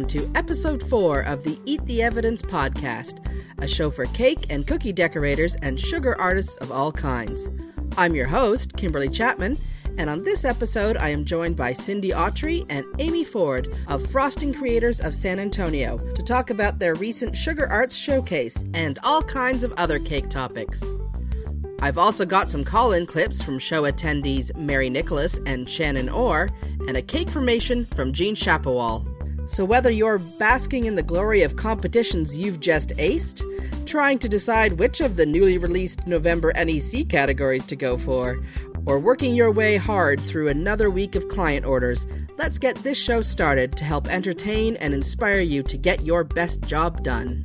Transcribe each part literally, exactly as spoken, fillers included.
to episode four of the Eat the Evidence podcast, a show for cake and cookie decorators and sugar artists of all kinds. I'm your host, Kimberly Chapman, and on this episode I am joined by Cindy Autry and Amy Ford of Frosting Creators of San Antonio to talk about their recent Sugar Arts Showcase and all kinds of other cake topics. I've also got some call-in clips from show attendees Mary Nicholas and Shannon Orr, and a cake formation from Jean Chapawal. So whether you're basking in the glory of competitions you've just aced, trying to decide which of the newly released November N E C categories to go for, or working your way hard through another week of client orders, let's get this show started to help entertain and inspire you to get your best job done.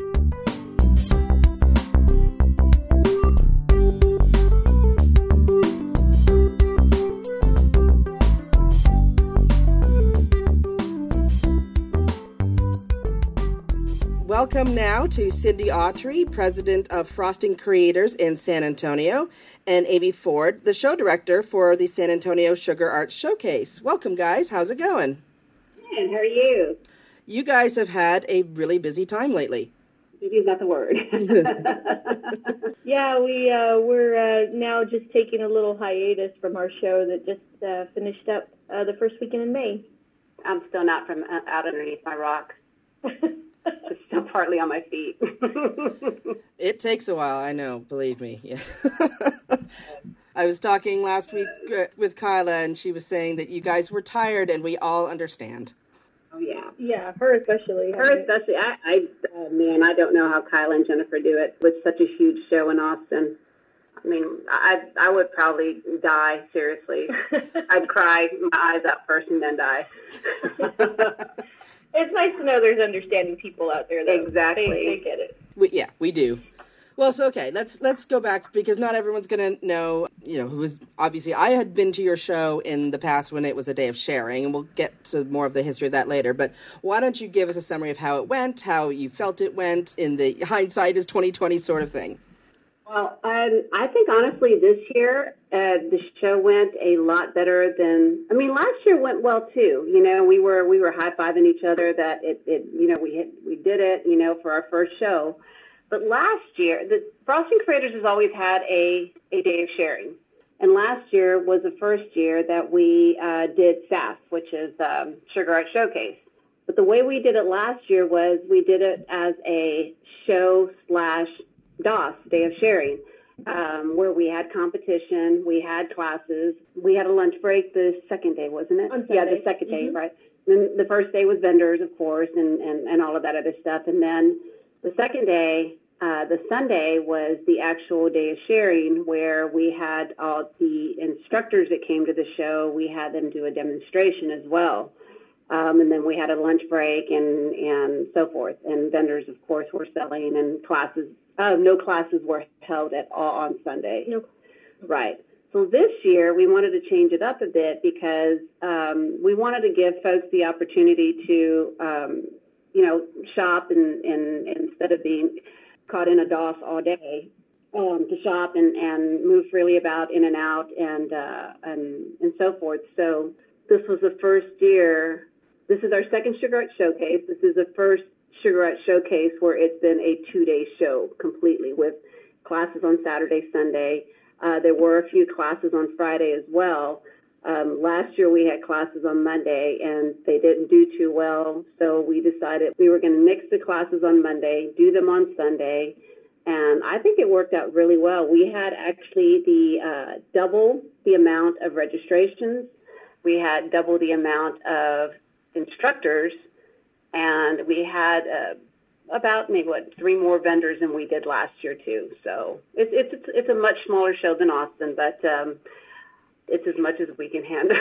Welcome now to Cindy Autry, President of Frosting Creators in San Antonio, and Amy Ford, the show director for the San Antonio Sugar Arts Showcase. Welcome, guys. How's it going? Good. How are you? You guys have had a really busy time lately. Busy is not the word. yeah, we, uh, we're uh, now just taking a little hiatus from our show that just uh, finished up uh, the first weekend in May. I'm still not from uh, out underneath my rock. Just still partly on my feet. It takes a while, I know, believe me. Yeah. I was talking last week with Kyla, and she was saying that you guys were tired, and we all understand. Oh, yeah. Yeah, her especially. Her especially. I, I oh, man, I don't know how Kyla and Jennifer do it with such a huge show in Austin. I mean, I I would probably die, seriously. I'd cry my eyes out first and then die. It's nice to know there's understanding people out there, though. Exactly. They, they get it. We, yeah, we do. Well, so, okay, let's let's go back, because not everyone's going to know, you know, who was, obviously, I had been to your show in the past when it was a day of sharing, and we'll get to more of the history of that later, but why don't you give us a summary of how it went, how you felt it went, in the hindsight is twenty twenty sort of thing? Well, um, I think honestly this year uh, the show went a lot better than. I mean, last year went well too. You know, we were we were high fiving each other that it, it you know we hit, we did it. You know, for our first show. But last year, the Frosting Creators has always had a a day of sharing, and last year was the first year that we uh, did S A F, which is um, Sugar Arts Showcase. But the way we did it last year was we did it as a show slash D O S, Day of Sharing, um, where we had competition, we had classes, we had a lunch break the second day, wasn't it? On yeah, the second day, mm-hmm. right. Then the first day was vendors, of course, and, and, and all of that other stuff. And then the second day, uh, the Sunday, was the actual Day of Sharing, where we had all the instructors that came to the show, we had them do a demonstration as well. Um, and then we had a lunch break and, and so forth. And vendors, of course, were selling, and classes. Uh, no classes were held at all on Sunday. No. Right. So this year we wanted to change it up a bit because um, we wanted to give folks the opportunity to, um, you know, shop and, and, and instead of being caught in a D O S all day, um, to shop and, and move freely about in and out and, uh, and and so forth. So this was the first year. This is our second Sugar Arts Showcase. This is the first Sugar Arts Showcase where it's been a two-day show completely with classes on Saturday, Sunday. Uh, there were a few classes on Friday as well. Um, last year we had classes on Monday, and they didn't do too well, so we decided we were going to mix the classes on Monday, do them on Sunday, and I think it worked out really well. We had actually the uh, double the amount of registrations. We had double the amount of instructors, and we had uh, about maybe what three more vendors than we did last year too. So it's it's it's a much smaller show than Austin, but um, it's as much as we can handle.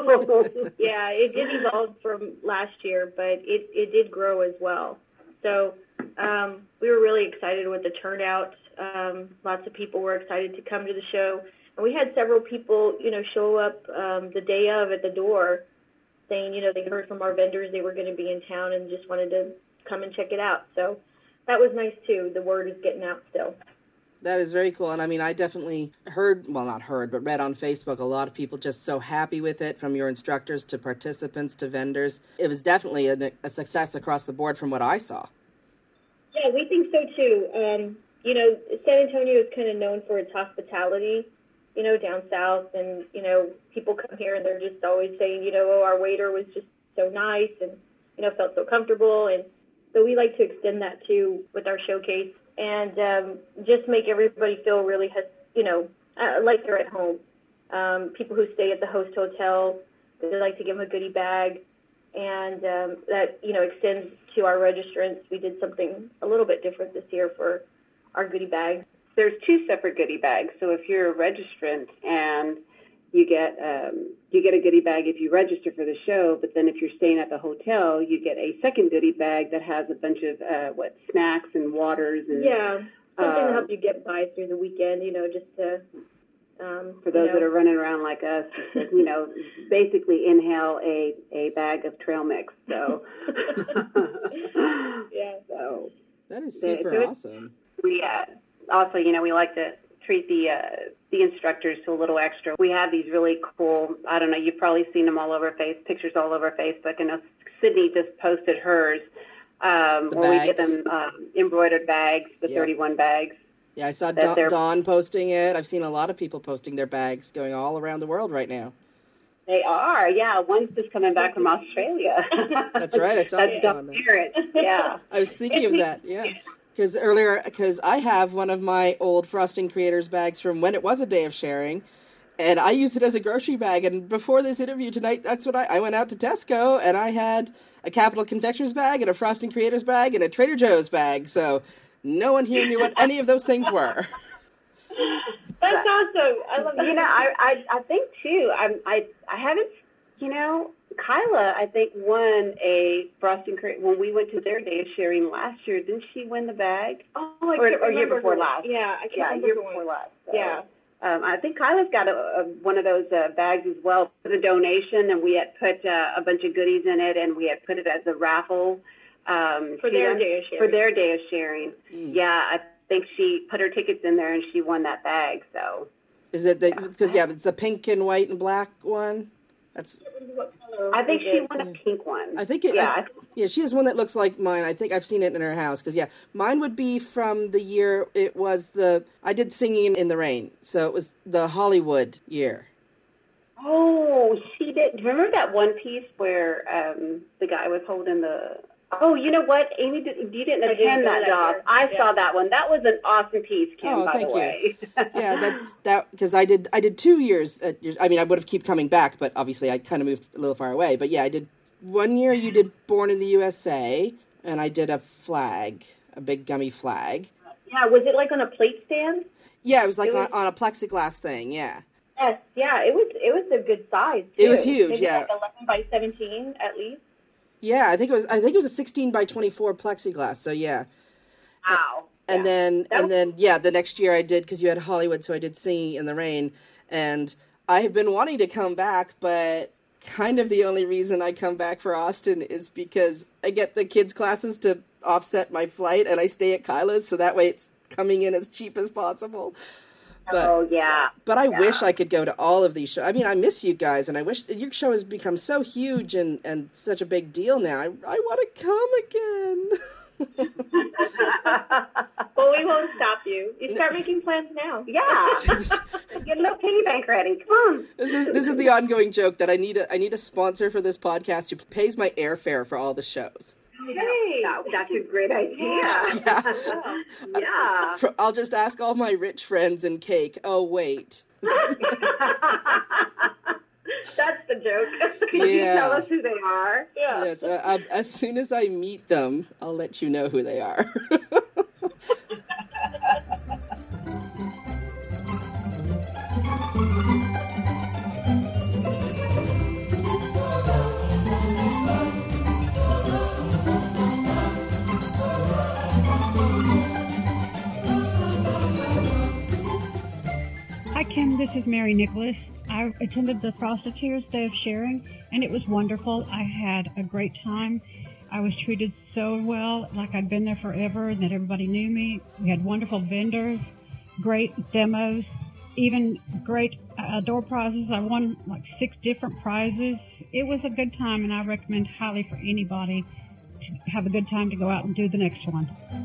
Yeah, it did evolve from last year, but it it did grow as well. So um, we were really excited with the turnout. Um, lots of people were excited to come to the show, and we had several people, you know, show up um, the day of at the door, saying, you know, they heard from our vendors they were going to be in town and just wanted to come and check it out. So that was nice, too. The word is getting out still. That is very cool. And I mean, I definitely heard, well, not heard, but read on Facebook, a lot of people just so happy with it, from your instructors to participants to vendors. It was definitely a, a success across the board from what I saw. Yeah, we think so too. Um, you know, San Antonio is kind of known for its hospitality, you know, down south. And, you know, people come here and they're just always saying, you know, oh, our waiter was just so nice and, you know, felt so comfortable. And so we like to extend that too with our showcase. And um, just make everybody feel really, has, you know, uh, like they're at home. Um, people who stay at the host hotel, they like to give them a goodie bag. And um, that, you know, extends to our registrants. We did something a little bit different this year for our goodie bags. There's two separate goodie bags. So if you're a registrant and you get um, you get a goodie bag if you register for the show, but then if you're staying at the hotel, you get a second goodie bag that has a bunch of uh, what snacks and waters and yeah, something uh, to help you get by through the weekend. You know, just to um, for those you know. that are running around like us, you know, basically inhale a, a bag of trail mix. So yeah, so that is super so awesome. We uh, also, you know, we like to treat the uh, the instructors to a little extra. We have these really cool, I don't know, you've probably seen them all over face, pictures all over Facebook. And Sydney just posted hers, um, where we get them um, embroidered bags, the yep. thirty-one bags. Yeah, I saw Dawn, Dawn posting it. I've seen a lot of people posting their bags going all around the world right now. They are, yeah. One's just coming back from Australia. That's right, I saw That's Dawn there. Yeah. I was thinking of that, yeah. Because earlier, because I have one of my old Frosting Creators bags from when it was a day of sharing, and I used it as a grocery bag. And before this interview tonight, that's what I, I went out to Tesco, and I had a Capital Confectioners bag and a Frosting Creators bag and a Trader Joe's bag. So no one here knew what any of those things were. That's awesome. I love that. You know, I, I, I think, too, I, I, I haven't, you know, Kyla, I think, won a Frosting Creator when we went to their day of sharing last year. Didn't she win the bag? Oh, I or, can't or year before who, last. Yeah, I can't yeah, remember year who before won. last. So, yeah. Um, I think Kyla's got a, a, one of those uh, bags as well for the donation, and we had put uh, a bunch of goodies in it, and we had put it as a raffle. Um, for their day of sharing. For their day of sharing. Mm. Yeah, I think she put her tickets in there, and she won that bag, so. Is it the, because, yeah, it's the pink and white and black one? That's. I think she won a pink one. I think it. Yeah, I, yeah, she has one that looks like mine. I think I've seen it in her house. Because yeah, mine would be from the year it was the. I did Singing in the Rain, so it was the Hollywood year. Oh, she did. Remember that one piece where um, the guy was holding the. Oh, you know what, Amy? Did, you didn't attend didn't that, that job. Year. I yeah. saw that one. That was an awesome piece, Kim. Oh, by thank the you. way. Yeah, that's that because I did. I did two years. At, I mean, I would have keep coming back, but obviously I kind of moved a little far away. But yeah, I did one year. You did Born in the U S A, and I did a flag, a big gummy flag. Yeah, was it like on a plate stand? Yeah, it was like it was... On, on a plexiglass thing. Yeah. Yes, yeah, it was. It was a good size. Too. It was huge. Maybe yeah, like eleven by seventeen at least. Yeah, I think it was. I think it was a sixteen by twenty-four plexiglass. So yeah. Wow. And yeah. then, that and was... then, yeah, the next year I did because you had Hollywood, so I did Singing in the Rain, and I have been wanting to come back, but kind of the only reason I come back for Austin is because I get the kids' classes to offset my flight, and I stay at Kyla's, so that way it's coming in as cheap as possible. But, oh, yeah. But I yeah. wish I could go to all of these shows. I mean, I miss you guys, and I wish your show has become so huge and, and such a big deal now. I, I want to come again. Well, we won't stop you. You start making plans now. Yeah. Get a little piggy bank ready. Come on. This is this is the ongoing joke that I need a I need a sponsor for this podcast who pays my airfare for all the shows. Hey, that, that's a great idea. Yeah. Yeah. yeah. I'll just ask all my rich friends and cake. Oh, wait. That's the joke. Can yeah. you tell us who they are? Yeah. Yes. Uh, uh, as soon as I meet them, I'll let you know who they are. Hi, Kim. This is Mary Nicholas. I attended the Frosketeers Day of Sharing, and it was wonderful. I had a great time. I was treated so well, like I'd been there forever, and that everybody knew me. We had wonderful vendors, great demos, even great uh, door prizes. I won like six different prizes. It was a good time, and I recommend highly for anybody to have a good time to go out and do the next one.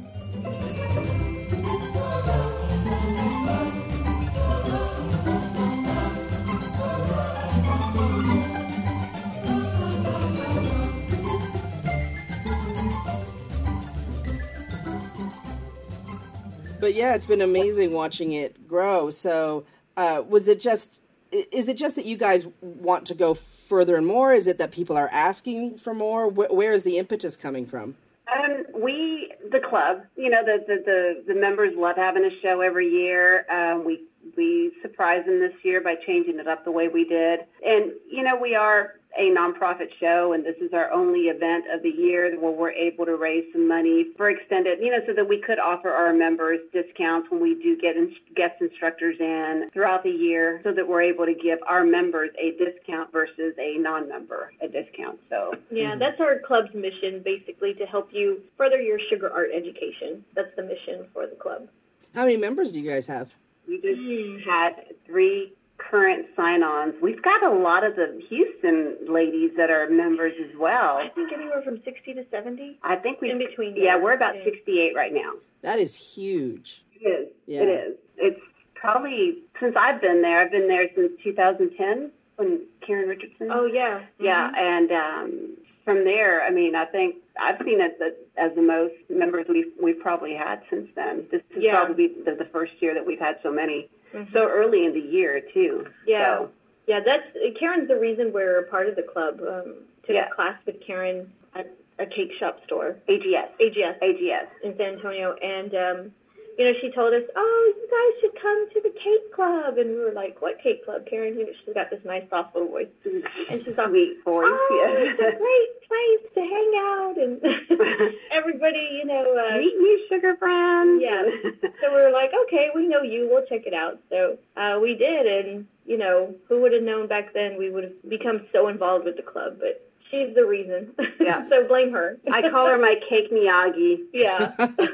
But yeah, it's been amazing watching it grow. So uh, was it just, is it just that you guys want to go further and more? Is it that people are asking for more? Wh- where is the impetus coming from? Um, we, the club, you know, the, the, the, the members love having a show every year. Um, we, we surprised them this year by changing it up the way we did. And, you know, we are a nonprofit show, and this is our only event of the year where we're able to raise some money for extended, you know, so that we could offer our members discounts when we do get in, guest instructors in throughout the year, so that we're able to give our members a discount versus a non-member a discount. So yeah, mm-hmm. that's our club's mission, basically, to help you further your sugar art education. That's the mission for the club. How many members do you guys have? We just mm. had three current sign-ons. We've got a lot of the Houston ladies that are members as well. I think anywhere from sixty to seventy. I think we in between. Yeah, we're about yeah. sixty-eight right now. That is huge. It is. Yeah. It is. It's probably, since I've been there, I've been there since two thousand ten when Karen Richardson. Oh, yeah. Yeah, mm-hmm. and um, from there, I mean, I think I've seen it as, as the most members we've, we've probably had since then. This is yeah. probably the, the first year that we've had so many. Mm-hmm. So early in the year, too. Yeah. So. Yeah, that's Karen's the reason we're a part of the club. Um, took yeah. a class with Karen at a cake shop store. A G S. A G S. A G S. In San Antonio. And, um, you know, she told us, oh, you guys should come to the cake club. And we were like, what cake club? Karen, you know, she's got this nice, soft little voice. And she's like, sweet voice. Oh, yeah. it's a great place to hang out. And everybody, you know. Uh, Meet you, sugar friends. Yeah. So we were like, okay, we know you. We'll check it out. So uh, we did. And, you know, who would have known back then we would have become so involved with the club. But she's the reason. Yeah. So blame her. I call her my cake Miyagi. Yeah.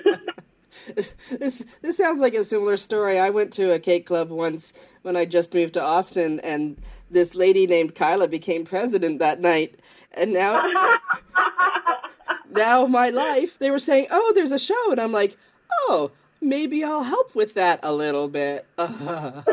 This this sounds like a similar story. I went to a cake club once when I just moved to Austin, and this lady named Kyla became president that night. And now, now my life, they were saying, oh, there's a show. And I'm like, oh, maybe I'll help with that a little bit. Uh.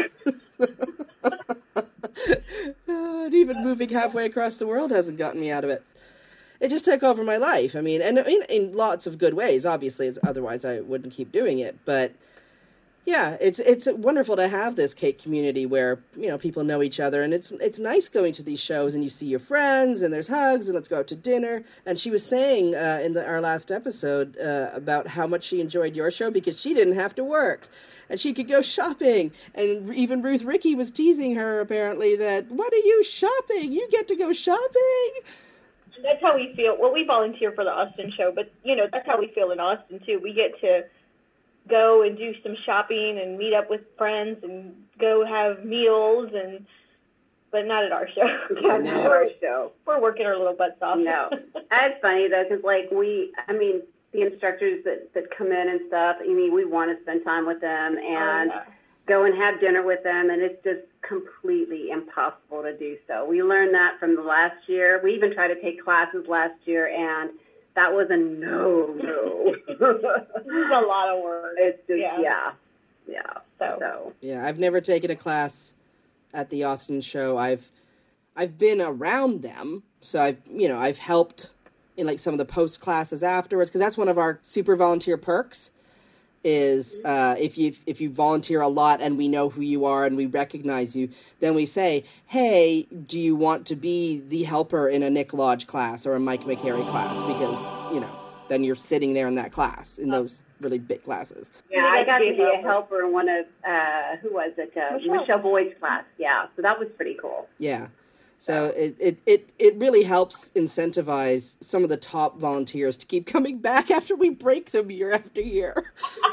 And even moving halfway across the world hasn't gotten me out of it. It just took over my life. I mean, and in, in lots of good ways, obviously, it's, otherwise I wouldn't keep doing it. But yeah, it's it's wonderful to have this cake community where, you know, people know each other, and it's it's nice going to these shows and you see your friends and there's hugs and let's go out to dinner. And she was saying uh, in the, our last episode uh, about how much she enjoyed your show because she didn't have to work and she could go shopping. And even Ruth Ricky was teasing her apparently that, what are you shopping? You get to go shopping. That's how we feel. Well, we volunteer for the Austin show, but, you know, that's how we feel in Austin, too. We get to go and do some shopping and meet up with friends and go have meals, and but not at our show. Yeah, not at our show. We're working our little butts off. No. That's funny, though, because, like, we, I mean, the instructors that, that come in and stuff, I mean, we want to spend time with them and oh, yeah. go and have dinner with them, and it's just completely impossible to do so. We learned that from the last year. We even tried to take classes last year, and that was a no, no. This is a lot of work. It's just, yeah. yeah, yeah. So. so. Yeah, I've never taken a class at the Austin show. I've I've been around them, so I've, you know, I've helped in like some of the post classes afterwards, because that's one of our super volunteer perks. Is uh, if you if you volunteer a lot and we know who you are and we recognize you, then we say, hey, do you want to be the helper in a Nick Lodge class or a Mike McCary class? Because, you know, then you're sitting there in that class, in those really big classes. Yeah, I got to be a helper in one of, uh, who was it? Uh, Michelle. Michelle Boyd's class, yeah. So that was pretty cool. Yeah. So it, it, it, it really helps incentivize some of the top volunteers to keep coming back after we break them year after year.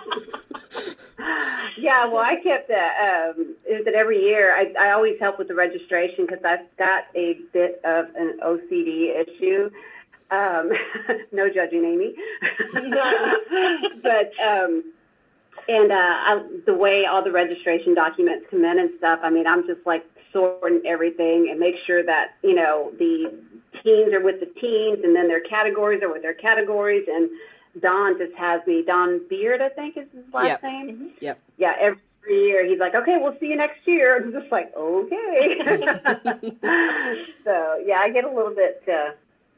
Yeah, well, I kept, uh, um, is it every year, I, I always help with the registration because I've got a bit of an O C D issue. Um, no judging, Amy. But um, And uh, I, the way all the registration documents come in and stuff, I mean, I'm just like sorting everything and make sure that, you know, the teams are with the teams and then their categories are with their categories. And Don just has me, Don Beard, I think is his last yep. name. Mm-hmm. Yep. Yeah, every year he's like, okay, we'll see you next year. I'm just like, okay. So, yeah, I get a little bit, uh,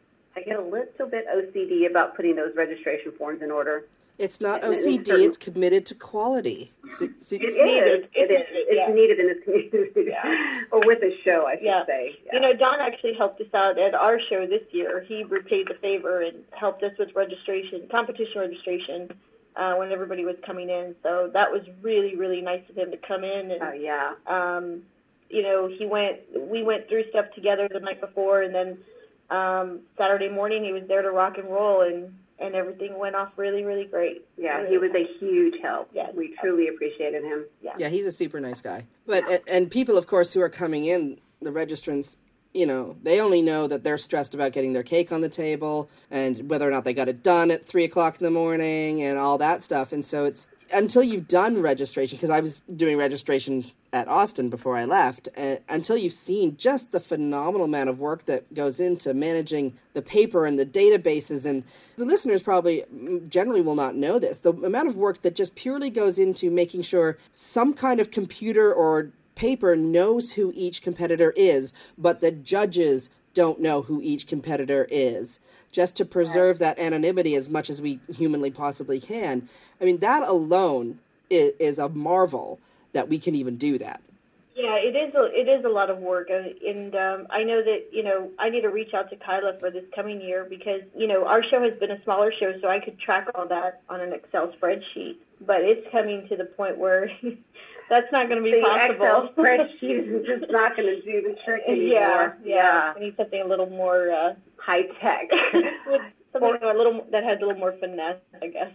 I get a little bit O C D about putting those registration forms in order. It's not O C D, it's committed to quality. It's, it's, it is. It is. It's yeah. needed in this community. Yeah. Or with a show, I should yeah. say. Yeah. You know, Don actually helped us out at our show this year. He repaid the favor and helped us with registration, competition registration, uh, when everybody was coming in. So that was really, really nice of him to come in. And, oh, yeah. Um, you know, he went, we went through stuff together the night before, and then um, Saturday morning he was there to rock and roll, and and everything went off really, really great. Yeah, really he was a huge help. Yeah. We truly appreciated him. Yeah, yeah, he's a super nice guy. But and, and people, of course, who are coming in, the registrants, you know, they only know that they're stressed about getting their cake on the table and whether or not they got it done at three o'clock in the morning and all that stuff. And so it's until you've done registration, because I was doing registration at Austin before I left, and until you've seen just the phenomenal amount of work that goes into managing the paper and the databases, and the listeners probably generally will not know this, the amount of work that just purely goes into making sure some kind of computer or paper knows who each competitor is, but the judges don't know who each competitor is, just to preserve that anonymity as much as we humanly possibly can. I mean, that alone is, is a marvel that we can even do that. Yeah, it is a, it is a lot of work, and, and um, I know that, you know, I need to reach out to Kyla for this coming year because, you know, our show has been a smaller show, so I could track all that on an Excel spreadsheet, but it's coming to the point where that's not going to be the possible. Excel spreadsheet is just not going to do the trick anymore. Yeah, yeah. yeah. We need something a little more uh, high-tech. Something a little that has a little more finesse, I guess.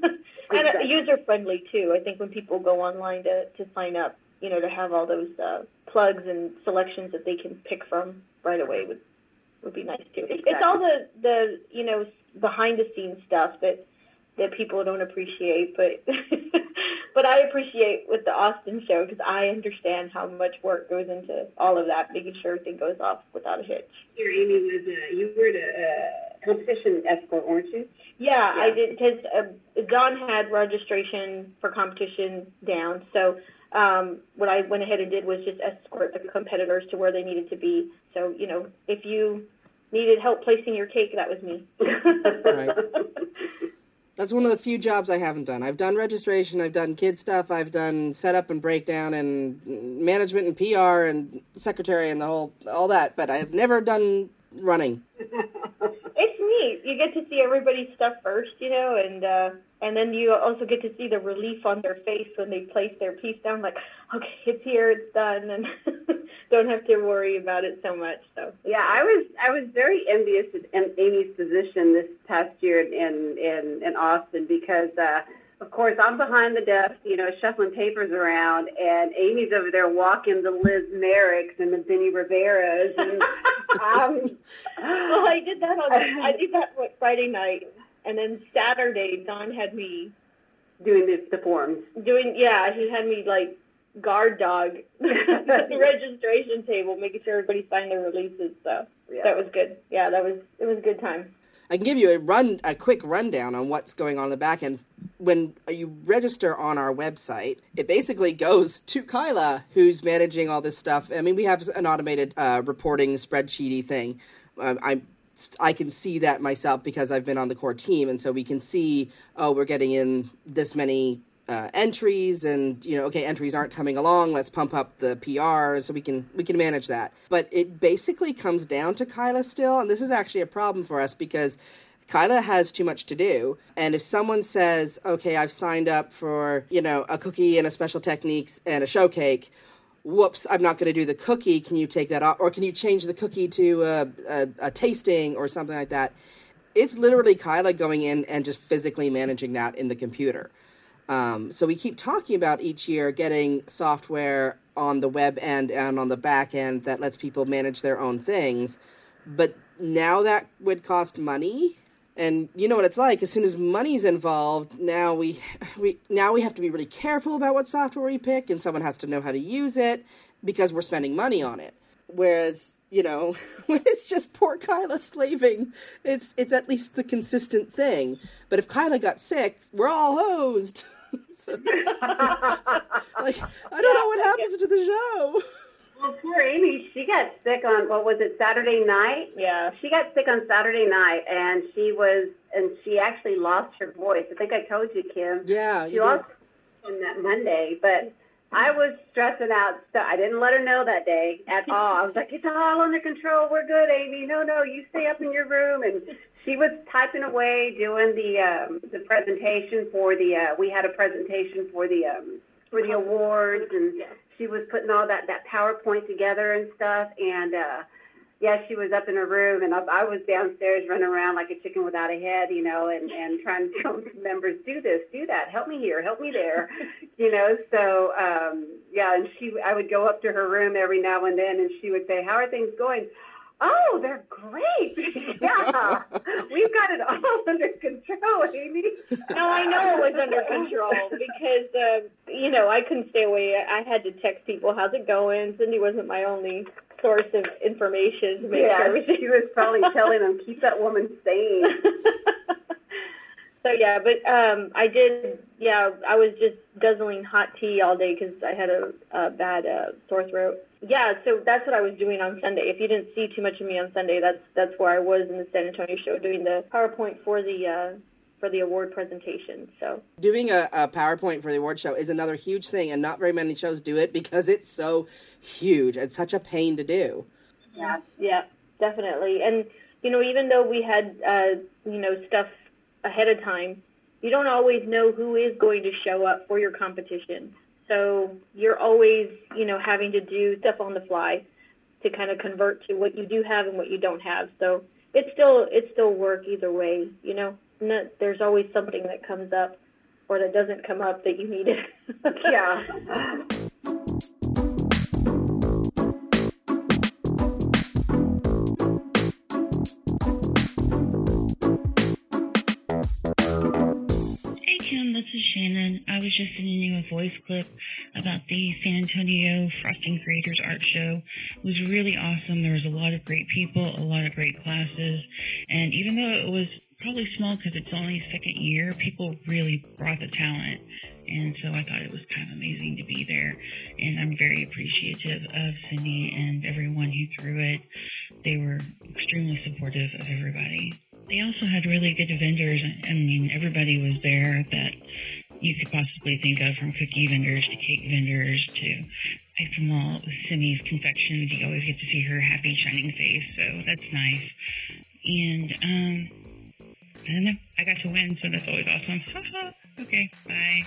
And uh, user-friendly, too. I think when people go online to, to sign up, you know, to have all those uh, plugs and selections that they can pick from right away would would be nice, too. Exactly. It's all the, the, you know, behind-the-scenes stuff that, that people don't appreciate, but but I appreciate with the Austin show because I understand how much work goes into all of that, making sure everything goes off without a hitch. Here, Amy, was uh, you were a uh, competition escort, weren't you? Yeah, yeah. I did, because uh, Don had registration for competition down, so um, what I went ahead and did was just escort the competitors to where they needed to be. So, you know, if you needed help placing your cake, that was me. Right. That's one of the few jobs I haven't done. I've done registration, I've done kid stuff, I've done setup and breakdown and management and P R and secretary and the whole, all that, but I've never done running. It's neat. You get to see everybody's stuff first, you know, and uh, and then you also get to see the relief on their face when they place their piece down, like, okay, it's here, it's done, and don't have to worry about it so much. So yeah, I was I was very envious of Amy's position this past year in in, in Austin because, uh, of course, I'm behind the desk, you know, shuffling papers around, and Amy's over there walking the Liz Merricks and the Benny Riveras, and um, well, I did that on I did that what, Friday night, and then Saturday Don had me doing the, the forms. Doing yeah, he had me like guard dog the registration table, making sure everybody signed their releases. So yeah. That was good. Yeah, that was it was a good time. I can give you a run, a quick rundown on what's going on in the back end. When you register on our website, it basically goes to Kyla, who's managing all this stuff. I mean, we have an automated uh, reporting spreadsheety thing. Um, I I can see that myself because I've been on the core team, and so we can see, oh, we're getting in this many uh, entries, and you know, okay, entries aren't coming along. Let's pump up the P R so we can we can manage that. But it basically comes down to Kyla still, and this is actually a problem for us because Kyla has too much to do, and if someone says, okay, I've signed up for, you know, a cookie and a special techniques and a show cake, whoops, I'm not going to do the cookie, can you take that off? Or can you change the cookie to a, a, a tasting or something like that? It's literally Kyla going in and just physically managing that in the computer. Um, so we keep talking about each year getting software on the web end and on the back end that lets people manage their own things. But now that would cost money. And you know what it's like. As soon as money's involved, now we we now we have to be really careful about what software we pick, and someone has to know how to use it because we're spending money on it. Whereas, you know, when it's just poor Kyla slaving, it's it's at least the consistent thing. But if Kyla got sick, we're all hosed. So, like, I don't know what happens to the show. Well, poor Amy, she got sick on, what was it, Saturday night? Yeah. She got sick on Saturday night, and she was, and she actually lost her voice. I think I told you, Kim. Yeah, She you lost on that Monday, but I was stressing out. So I didn't let her know that day at all. I was like, it's all under control. We're good, Amy. No, no, you stay up in your room. And she was typing away, doing the um, the presentation for the, uh, we had a presentation for the, um, for the awards, and she was putting all that, that PowerPoint together and stuff, and, uh, yeah, she was up in her room, and I, I was downstairs running around like a chicken without a head, you know, and, and trying to tell members, do this, do that, help me here, help me there, you know, so, um, yeah, and she, I would go up to her room every now and then, and she would say, how are things going? Oh, they're great. Yeah, we've got it all under control, Amy. No, I know it was under control because, uh, you know, I couldn't stay away. I had to text people, how's it going? Cindy wasn't my only source of information to make yeah, sure everything. She was probably telling them, keep that woman sane. So, yeah, but um, I did, yeah, I was just guzzling hot tea all day because I had a, a bad uh, sore throat. Yeah, so that's what I was doing on Sunday. If you didn't see too much of me on Sunday, that's that's where I was in the San Antonio show doing the PowerPoint for the uh, for the award presentation. So doing a, a PowerPoint for the award show is another huge thing, and not very many shows do it because it's so huge. It's such a pain to do. Yeah, yeah, definitely. And you know, even though we had uh, you know stuff ahead of time, you don't always know who is going to show up for your competition. So you're always, you know, having to do stuff on the fly to kind of convert to what you do have and what you don't have. So it's still it's still work either way, you know. Not, there's always something that comes up or that doesn't come up that you needed. Yeah. This is Shannon. I was just sending you a voice clip about the San Antonio Frosting Creators Art Show. It was really awesome. There was a lot of great people, a lot of great classes, and even though it was probably small because it's only second year, people really brought the talent, and so I thought it was kind of amazing to be there, and I'm very appreciative of Cindy and everyone who threw it. They were extremely supportive of everybody. They also had really good vendors. I mean, everybody was there that you could possibly think of, from cookie vendors to cake vendors to ice and malt with Cindy's confections. You always get to see her happy, shining face, so that's nice. And, um, I don't know, I got to win, so that's always awesome. Okay, bye.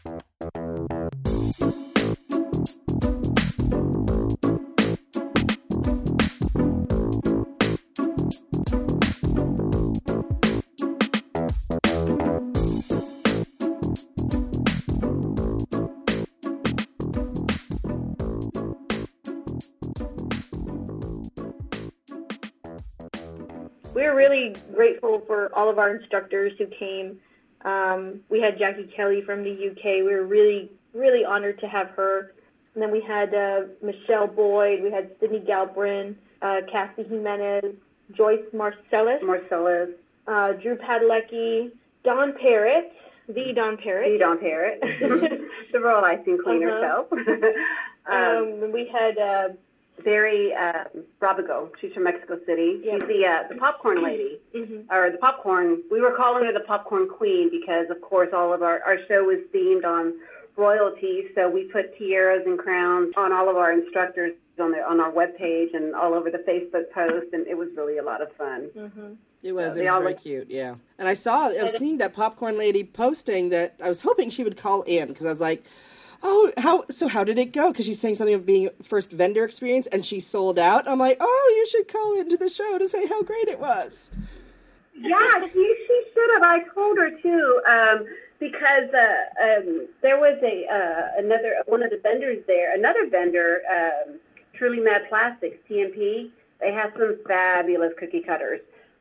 We're really grateful for all of our instructors who came. Um, we had Jackie Kelly from the U K. We were really, really honored to have her. And then we had uh, Michelle Boyd. We had Sydney Galbrin, uh, Cassie Jimenez, Joyce Marcellus, Marcellus, uh, Drew Padalecki, Dawn Parrott, the Dawn Parrott. The Dawn Parrott. The Royal Icing Queen uh-huh. herself. um, um, we had... Uh, Barry uh, Brabago. She's from Mexico City. Yeah. She's the uh, the popcorn lady, mm-hmm. or the popcorn. We were calling her the popcorn queen because, of course, all of our, our show was themed on royalty. So we put tiaras and crowns on all of our instructors on their on our webpage and all over the Facebook post, and it was really a lot of fun. Mm-hmm. It was. So it was very look- cute. Yeah. And I saw. I was seeing that popcorn lady posting that. I was hoping she would call in because I was like, oh, how, so how did it go? Because she's saying something of being first vendor experience, and she sold out. I'm like, oh, you should call into the show to say how great it was. Yeah, she, she should have. I told her, too, um, because uh, um, there was a uh, another one of the vendors there, another vendor, um, Truly Mad Plastics, T M P. They have some fabulous cookie cutters.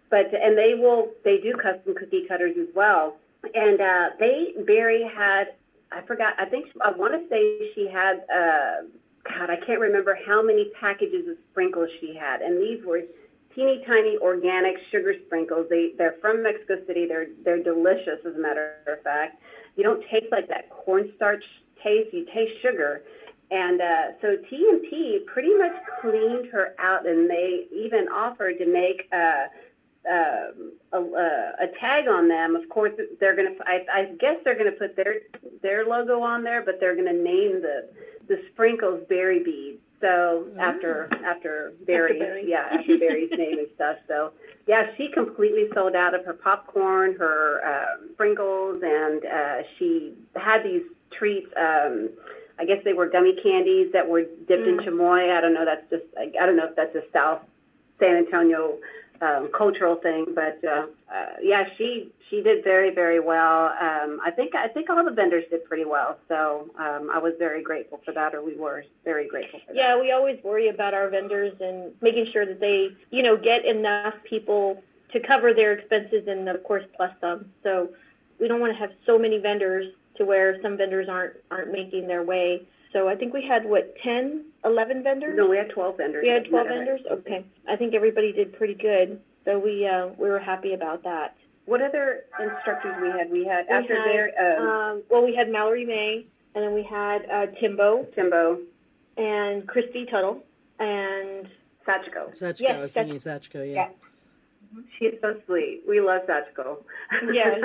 but and they will they do custom cookie cutters as well. And uh, they Barry had I forgot I think I want to say she had uh, God I can't remember how many packages of sprinkles she had, and these were teeny tiny organic sugar sprinkles. They they're from Mexico City. They're they're delicious, as a matter of fact. You don't taste like that cornstarch taste. You taste sugar. And uh, so T and P pretty much cleaned her out, and they even offered to make uh, uh, a, a tag on them. Of course, they're going to. I, I guess they're going to put their their logo on there, but they're going to name the the sprinkles Berry Beads. So mm. after after Barry's Barry. yeah after Barry's name and stuff. So yeah, she completely sold out of her popcorn, her uh, sprinkles, and uh, she had these treats. Um, I guess they were gummy candies that were dipped mm. in chamoy. I don't know. That's just I, I don't know if that's a South San Antonio um, cultural thing, but uh, uh, yeah, she she did very very well. Um, I think I think all the vendors did pretty well. So um, I was very grateful for that, or we were very grateful for that. Yeah, we always worry about our vendors and making sure that they, you know, get enough people to cover their expenses and of course plus some. So we don't want to have so many vendors to where some vendors aren't aren't making their way. So I think we had, what, ten, eleven vendors? No, we had twelve vendors. We had twelve vendors? Okay. I think everybody did pretty good. So we uh, we were happy about that. What other instructors we had? We had, We after had, their, um, um, well, we had Mallory May, and then we had uh, Timbo Timbo, and Christy Tuttle, and Sachiko. Sachiko, Yes, I was thinking Sachiko, yeah. yeah. She's so sweet. We love Sachiko. Yes.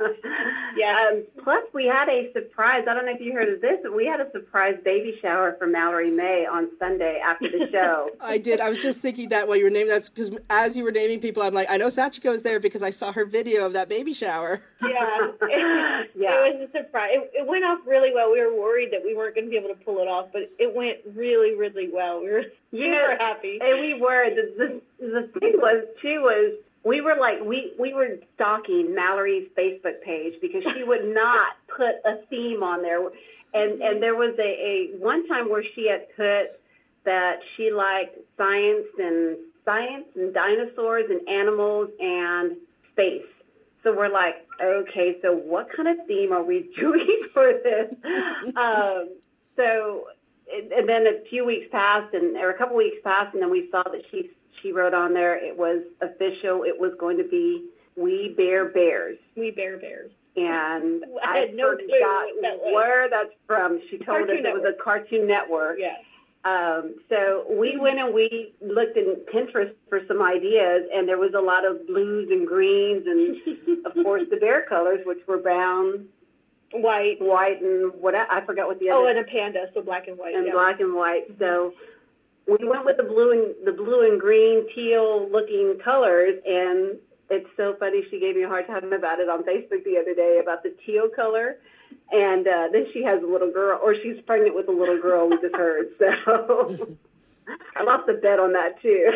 Yeah. Um, plus, we had a surprise. I don't know if you heard of this, but we had a surprise baby shower for Mallory May on Sunday after the show. I did. I was just thinking that while you were naming that, because as you were naming people, I'm like, I know Sachiko is there because I saw her video of that baby shower. Yeah, it, Yeah. it was a surprise. It, it went off really well. We were worried that we weren't going to be able to pull it off, but it went really, really well. We were You super know, happy. And we were. The, the, the thing was, too, was we were like, we, we were stalking Mallory's Facebook page because she would not put a theme on there. And and there was a, a one time where she had put that she liked science and science and dinosaurs and animals and space. So we're like, okay, so what kind of theme are we doing for this? um, so, and then a few weeks passed, and or a couple weeks passed, and then we saw that she she wrote on there, it was official. It was going to be We Bear Bears. We Bear Bears. And I I had no clue forgot what that was. where that's from. She told Cartoon us it was a Cartoon Network. Yeah. Um, so we went and we looked in Pinterest for some ideas, and there was a lot of blues and greens, and of course the bear colors, which were brown, White. white, and what I forgot what the other. Oh, and a panda, so black and white. and yeah. black and white. So we went with the blue and the blue and green teal looking colors, and it's so funny. She gave me a hard time about it on Facebook the other day about the teal color. And uh, then she has a little girl, or she's pregnant with a little girl, we just heard. So I lost the bet on that, too.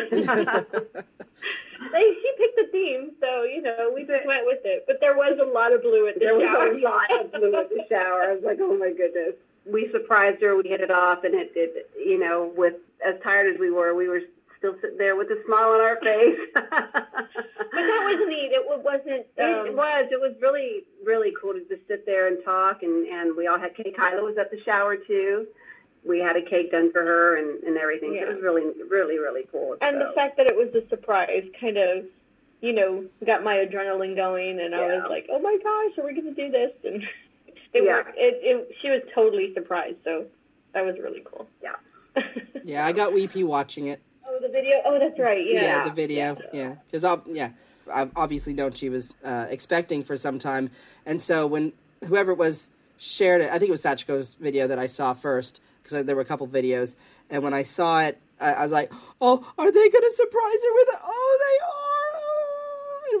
They, she picked the theme, so, you know, we just went with it. But there was a lot of blue at the There shower. was a lot of blue at the shower. I was like, oh, my goodness. We surprised her. We hit it off, and it, it you know, with as tired as we were, we were still sitting there with a smile on our face. But that was neat. It wasn't... Um, It was. It was really, really cool to just sit there and talk, and, and we all had cake. Kyla was at the shower, too. We had a cake done for her and, and everything. Yeah. So it was really, really, really cool. And so. the fact that it was a surprise kind of, you know, got my adrenaline going, and I Yeah. was like, oh, my gosh, are we going to do this? And it Yeah. worked. It, it, she was totally surprised, so that was really cool. Yeah. Yeah, I got weepy watching it. Oh, the video? Oh, that's right, yeah. Yeah, the video. Yeah, because yeah. yeah, I've obviously known she was uh, expecting for some time, and so when whoever it was shared it, I think it was Sachiko's video that I saw first because there were a couple videos, and when I saw it, I, I was like, "Oh, are they going to surprise her with it? Oh, they are! Oh, it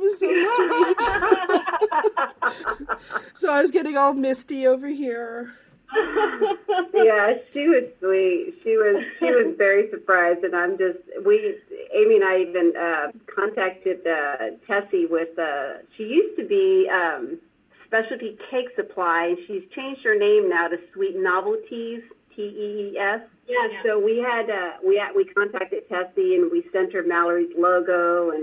was so sweet." So I was getting all misty over here. Yeah, she was sweet. She was she was very surprised, and I'm just we Amy and I even uh, contacted uh, Tessie with uh, she used to be um, Specialty Cake Supply, and she's changed her name now to Sweet Novelties, T E E S. Yeah, yeah. So we had uh, we had, we contacted Tessie, and we sent her Mallory's logo, and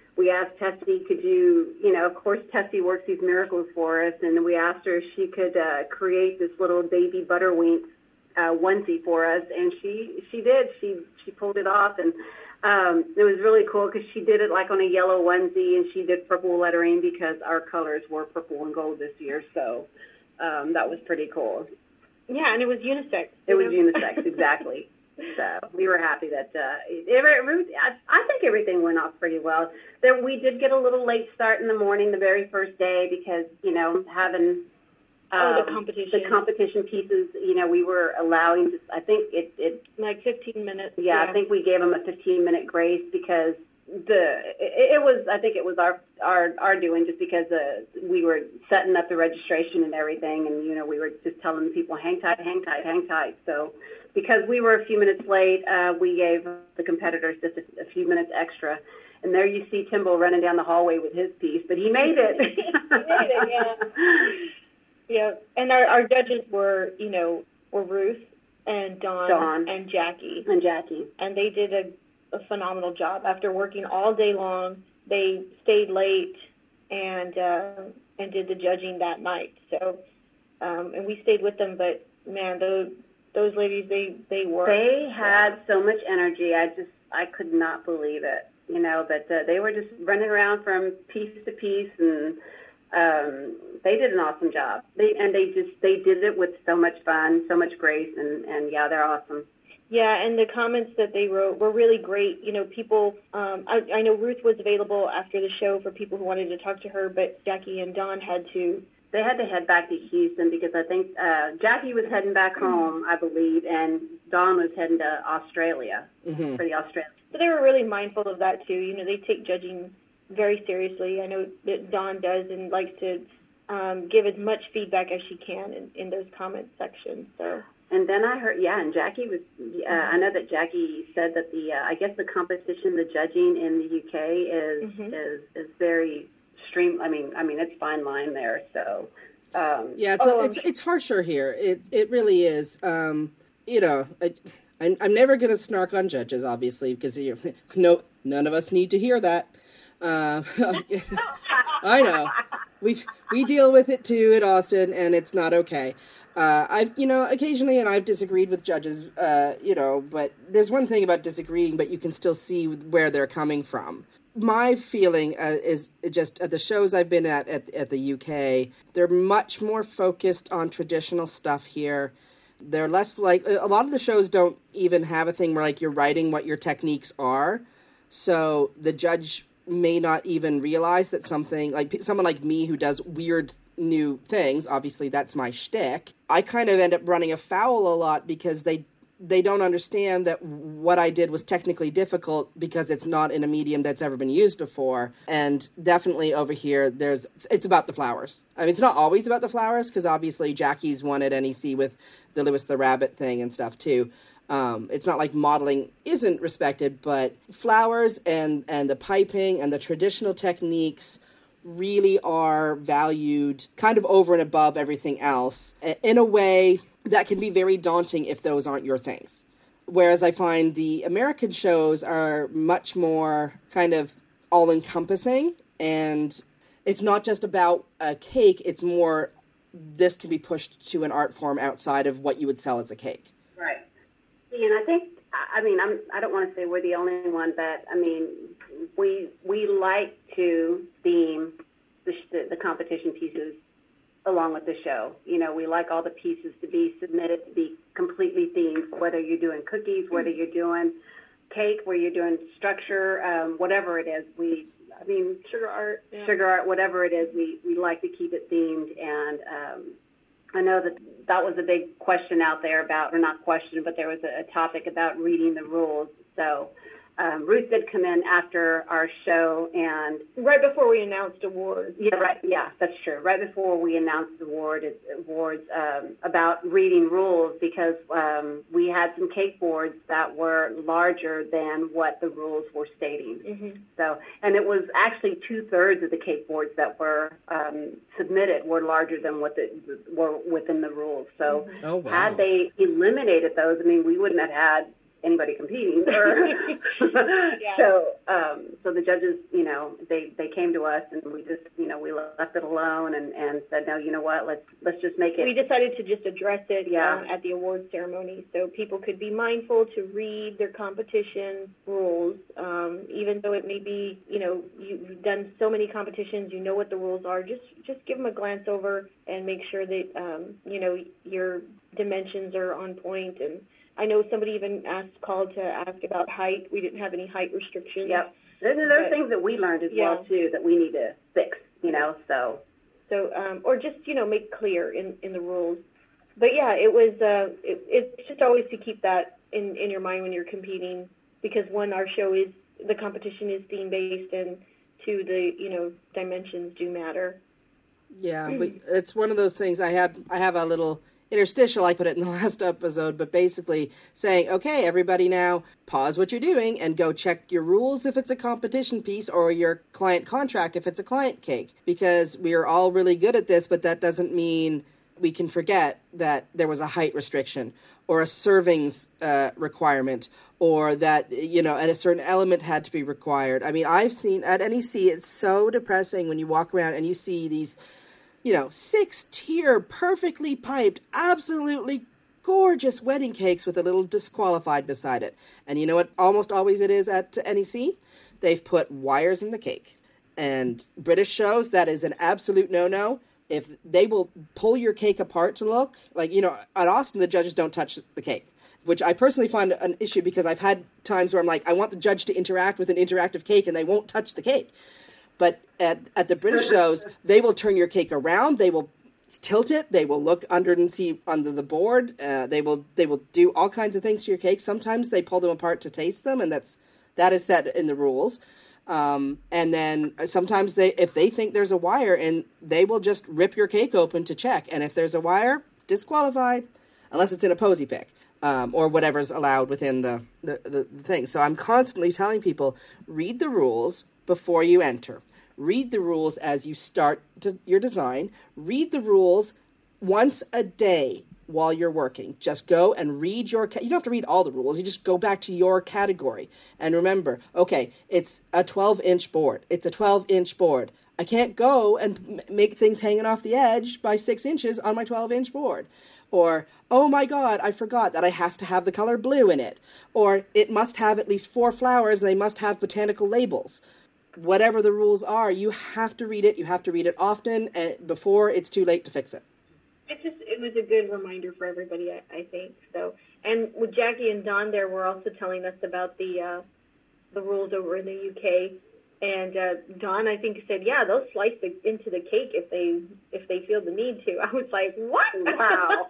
we asked Tessie, could you, you know, of course, Tessie works these miracles for us, and we asked her if she could uh, create this little baby Butterwink uh, onesie for us, and she she did. She she pulled it off, and um, it was really cool because she did it like on a yellow onesie, and she did purple lettering because our colors were purple and gold this year, so um, that was pretty cool. Yeah, and it was unisex. It was unisex, exactly. So we were happy that uh, it, it, I, I think everything went off pretty well. There, we did get a little late start in the morning the very first day because, you know, having um, oh, the competition. the competition pieces, you know, we were allowing, just, I think it, it... Like fifteen minutes. Yeah, yeah, I think we gave them a fifteen-minute grace because the it, it was, I think it was our our, our doing just because uh, we were setting up the registration and everything, and, you know, we were just telling people, hang tight, hang tight, hang tight. So because we were a few minutes late, uh, we gave the competitors just a, a few minutes extra. And there you see Timble running down the hallway with his piece, but he made it. he made it, yeah. Yeah, and our, our judges were, you know, were Ruth and Dawn, Dawn. and Jackie. And Jackie. And they did a, a phenomenal job. After working all day long, they stayed late and uh, and did the judging that night. So, um, and we stayed with them, but, man, those... Those ladies, they, they worked. They had so much energy. I just, I could not believe it, you know, but uh, they were just running around from piece to piece, and um, they did an awesome job. They And they just, they did it with so much fun, so much grace, and, and yeah, they're awesome. Yeah, and the comments that they wrote were really great. You know, people, um, I, I know Ruth was available after the show for people who wanted to talk to her, but Jackie and Dawn had to They had to head back to Houston because I think uh, Jackie was heading back home, I believe, and Dawn was heading to Australia mm-hmm. for the Australia. So they were really mindful of that, too. You know, they take judging very seriously. I know that Dawn does and likes to um, give as much feedback as she can in, in those comment sections. So. And then I heard, yeah, and Jackie was, uh, I know that Jackie said that the, uh, I guess the competition, the judging in the U K is mm-hmm. is, is very stream. I mean, I mean, it's fine line there. So, um, yeah, it's, oh, a, it's it's harsher here. It it really is. Um, you know, I, I'm I'm never gonna snark on judges, obviously, because you no none of us need to hear that. Uh, I know we we deal with it too at Austin, and it's not okay. Uh, I've, you know, occasionally, and I've disagreed with judges, uh, you know, but there's one thing about disagreeing, but you can still see where they're coming from. My feeling uh, is just at the shows I've been at, at at the U K, they're much more focused on traditional stuff here. They're less like, a lot of the shows don't even have a thing where like you're writing what your techniques are. So the judge may not even realize that something, like someone like me who does weird new things, obviously that's my shtick, I kind of end up running afoul a lot because they they don't understand that what I did was technically difficult because it's not in a medium that's ever been used before. And definitely over here, there's it's about the flowers. I mean, it's not always about the flowers because obviously Jackie's won at N E C with the Lewis the Rabbit thing and stuff too. Um, it's not like modeling isn't respected, but flowers and, and the piping and the traditional techniques really are valued kind of over and above everything else in a way that can be very daunting if those aren't your things. Whereas I find the American shows are much more kind of all-encompassing, and it's not just about a cake, it's more this can be pushed to an art form outside of what you would sell as a cake. Right. And I think, I mean, I'm, I don't want to say we're the only one, but, I mean, we we like to theme the, the competition pieces along with the show. You know, we like all the pieces to be submitted to be completely themed, whether you're doing cookies, whether you're doing cake, where you're doing structure, um, whatever it is. We, I mean, sugar art, yeah. sugar art, whatever it is, we, we like to keep it themed. And um, I know that that was a big question out there about, or not question, but there was a, a topic about reading the rules. So Um, Ruth did come in after our show, and right before we announced awards. Yeah, right. Yeah, that's true. Right before we announced award awards um, about reading rules, because um, we had some cake boards that were larger than what the rules were stating. Mm-hmm. So, and it was actually two thirds of the cake boards that were um, submitted were larger than what the were within the rules. So, oh, wow. Had they eliminated those, I mean, we wouldn't have had anybody competing. Or Yeah. So, um, so the judges, you know, they, they came to us and we just, you know, we left it alone and, and said, no, you know what, let's let's just make it. We decided to just address it Yeah. um, at the award ceremony, so people could be mindful to read their competition rules, um, even though it may be, you know, you've done so many competitions, you know what the rules are. Just just give them a glance over and make sure that um, you know your dimensions are on point. And I know somebody even asked, called to ask about height. We didn't have any height restrictions. Yep. There, there are But- things that we learned as Yeah. well, too, that we need to fix, you know, so. So, um, or just, you know, make clear in, in the rules. But yeah, it was, uh, it, it's just always to keep that in, in your mind when you're competing, because one, our show is, the competition is theme-based, and two, the, you know, dimensions do matter. Yeah, but it's one of those things. I have I have a little interstitial, I put it in the last episode, but basically saying, okay, everybody now pause what you're doing and go check your rules if it's a competition piece, or your client contract if it's a client cake, because we are all really good at this, but that doesn't mean we can forget that there was a height restriction or a servings uh, requirement, or that, you know, and a certain element had to be required. I mean, I've seen at N E C, it's so depressing when you walk around and you see these, you know, six-tier, perfectly piped, absolutely gorgeous wedding cakes with a little disqualified beside it. And you know what almost always it is at N E C? They've put wires in the cake. And British shows, that is an absolute no-no. If they will pull your cake apart to look, like, you know, at Austin, the judges don't touch the cake, which I personally find an issue, because I've had times where I'm like, I want the judge to interact with an interactive cake, and they won't touch the cake. But at, at the British shows, they will turn your cake around. They will tilt it. They will look under and see under the board. Uh, they will they will do all kinds of things to your cake. Sometimes they pull them apart to taste them, and that's that is set in the rules. Um, and then sometimes they, if they think there's a wire, and they will just rip your cake open to check. And if there's a wire, disqualified, unless it's in a posy pick. Um, or whatever's allowed within the, the, the, the thing. So I'm constantly telling people, read the rules before you enter. Read the rules as you start to, your design. Read the rules once a day while you're working. Just go and read your... Ca- you don't have to read all the rules. You just go back to your category. And remember, okay, it's a twelve-inch board. It's a twelve-inch board. I can't go and m- make things hanging off the edge by six inches on my twelve-inch board. Or, oh my God, I forgot that I has to have the color blue in it. Or, it must have at least four flowers and they must have botanical labels. Whatever the rules are, you have to read it. You have to read it often and before it's too late to fix it. It just, it was a good reminder for everybody, I, I think. So, and with Jackie and Don there, were also telling us about the uh, the rules over in the U K. And uh, Don, I think, said, yeah, they'll slice the, into the cake if they if they feel the need to. I was like, what? Wow.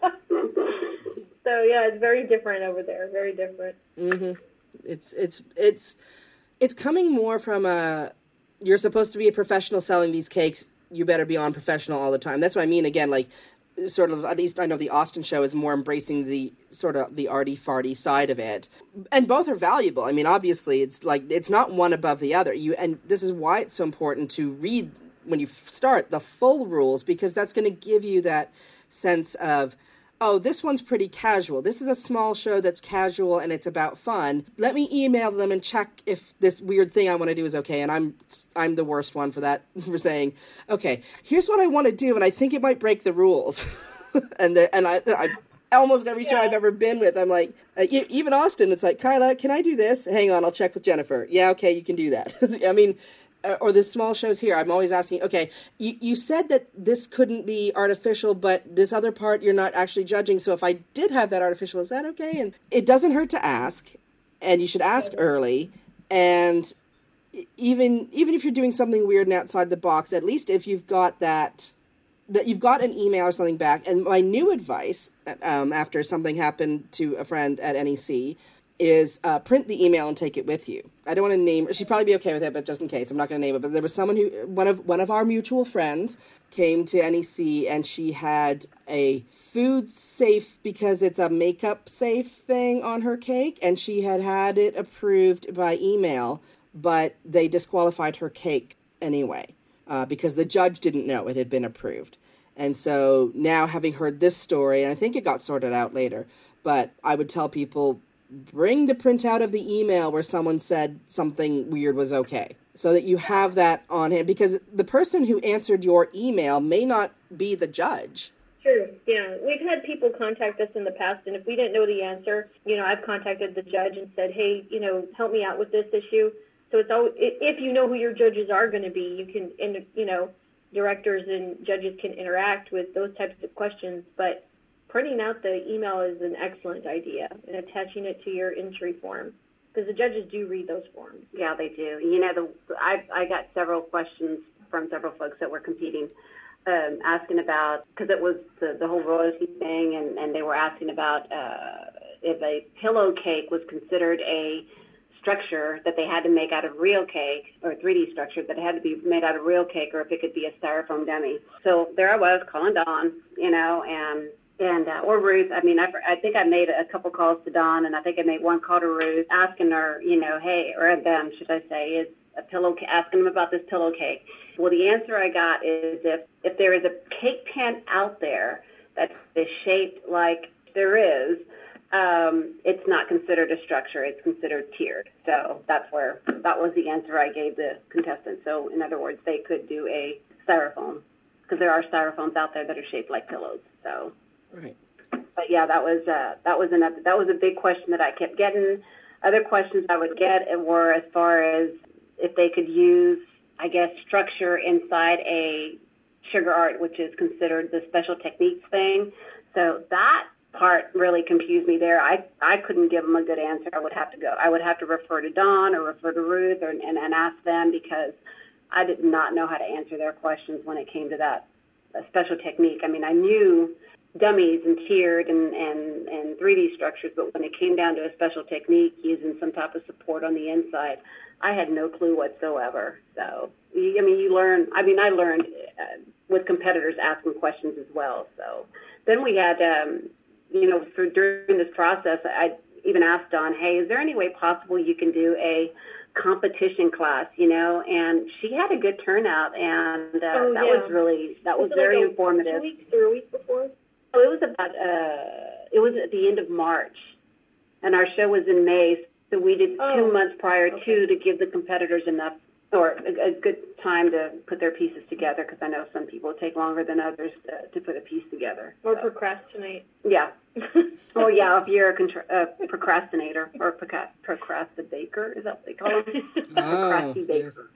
So, yeah, it's very different over there, very different. Mm-hmm. It's, it's, it's, it's coming more from a, you're supposed to be a professional selling these cakes, you better be on professional all the time. That's what I mean. Again, like, sort of, at least I know the Austin show is more embracing the sort of the arty-farty side of it. And both are valuable. I mean, obviously, it's like, it's not one above the other. You, and this is why it's so important to read, when you start, the full rules, because that's going to give you that sense of, oh, this one's pretty casual. This is a small show that's casual and it's about fun. Let me email them and check if this weird thing I want to do is okay. And I'm I'm the worst one for that, for saying, okay, here's what I want to do, and I think it might break the rules. and the, and I, I almost every show Yeah. I've ever been with, I'm like, uh, even Austin, it's like, Kyla, can I do this? Hang on, I'll check with Jennifer. Yeah, okay, you can do that. I mean, uh, or the small shows here, I'm always asking, okay, you, you said that this couldn't be artificial, but this other part you're not actually judging, so if I did have that artificial, is that okay? And it doesn't hurt to ask, and you should ask early, and even even if you're doing something weird and outside the box, at least if you've got that, that you've got an email or something back. And my new advice, um, after something happened to a friend at N E C, is uh, print the email and take it with you. I don't want to name, she'd probably be okay with it, but just in case, I'm not going to name it. But there was someone who, one of one of our mutual friends came to N E C, and she had a food safe, because it's a makeup safe thing on her cake, and she had had it approved by email, but they disqualified her cake anyway, uh, because the judge didn't know it had been approved. And so now, having heard this story, and I think it got sorted out later, but I would tell people, bring the printout of the email where someone said something weird was okay, so that you have that on hand, because the person who answered your email may not be the judge. True, yeah. We've had people contact us in the past, and if we didn't know the answer, you know, I've contacted the judge and said, hey, you know, help me out with this issue. So it's always, if you know who your judges are going to be, you can, and, you know, directors and judges can interact with those types of questions, but printing out the email is an excellent idea, and attaching it to your entry form, because the judges do read those forms. Yeah, they do. You know, the, I, I got several questions from several folks that were competing, um, asking about, because it was the, the whole royalty thing, and, and they were asking about uh, if a pillow cake was considered a structure that they had to make out of real cake, or three D structure that had to be made out of real cake, or if it could be a styrofoam dummy. So there I was calling Dawn, you know, and and uh, or Ruth. I mean, I, I think I made a couple calls to Dawn, and I think I made one call to Ruth, asking her, you know, hey, or them, should I say, is a pillow, asking them about this pillow cake. Well, the answer I got is if if there is a cake pan out there that is shaped like there is, Um, it's not considered a structure. It's considered tiered. So that's where, that was the answer I gave the contestants. So in other words, they could do a styrofoam, because there are styrofoams out there that are shaped like pillows. So, right. But yeah, that was uh, that was another, that was a big question that I kept getting. Other questions I would get were as far as if they could use, I guess, structure inside a sugar art, which is considered the special techniques thing. So that part really confused me there. I, I couldn't give them a good answer. I would have to go. I would have to refer to Dawn or refer to Ruth or, and, and ask them, because I did not know how to answer their questions when it came to that a special technique. I mean, I knew dummies and tiered and, and, and three D structures, but when it came down to a special technique using some type of support on the inside, I had no clue whatsoever. So, I mean, you learn, I mean, I learned uh, with competitors asking questions as well. So then we had, um, you know, for, during this process, I even asked Dawn, hey, is there any way possible you can do a competition class, you know? And she had a good turnout, and uh, oh, that yeah. was really, that was, was very like a, informative. Two weeks or a week before? Oh, it was about, uh, it was at the end of March, and our show was in May, so we did oh, two months prior okay. to to give the competitors enough, or a, a good time to put their pieces together, because I know some people take longer than others to, to put a piece together. Or so. procrastinate. Yeah. Oh, yeah, if you're a contra- uh, procrastinator or proca- procrastinator, is that what they call them? Oh, Procrastinator.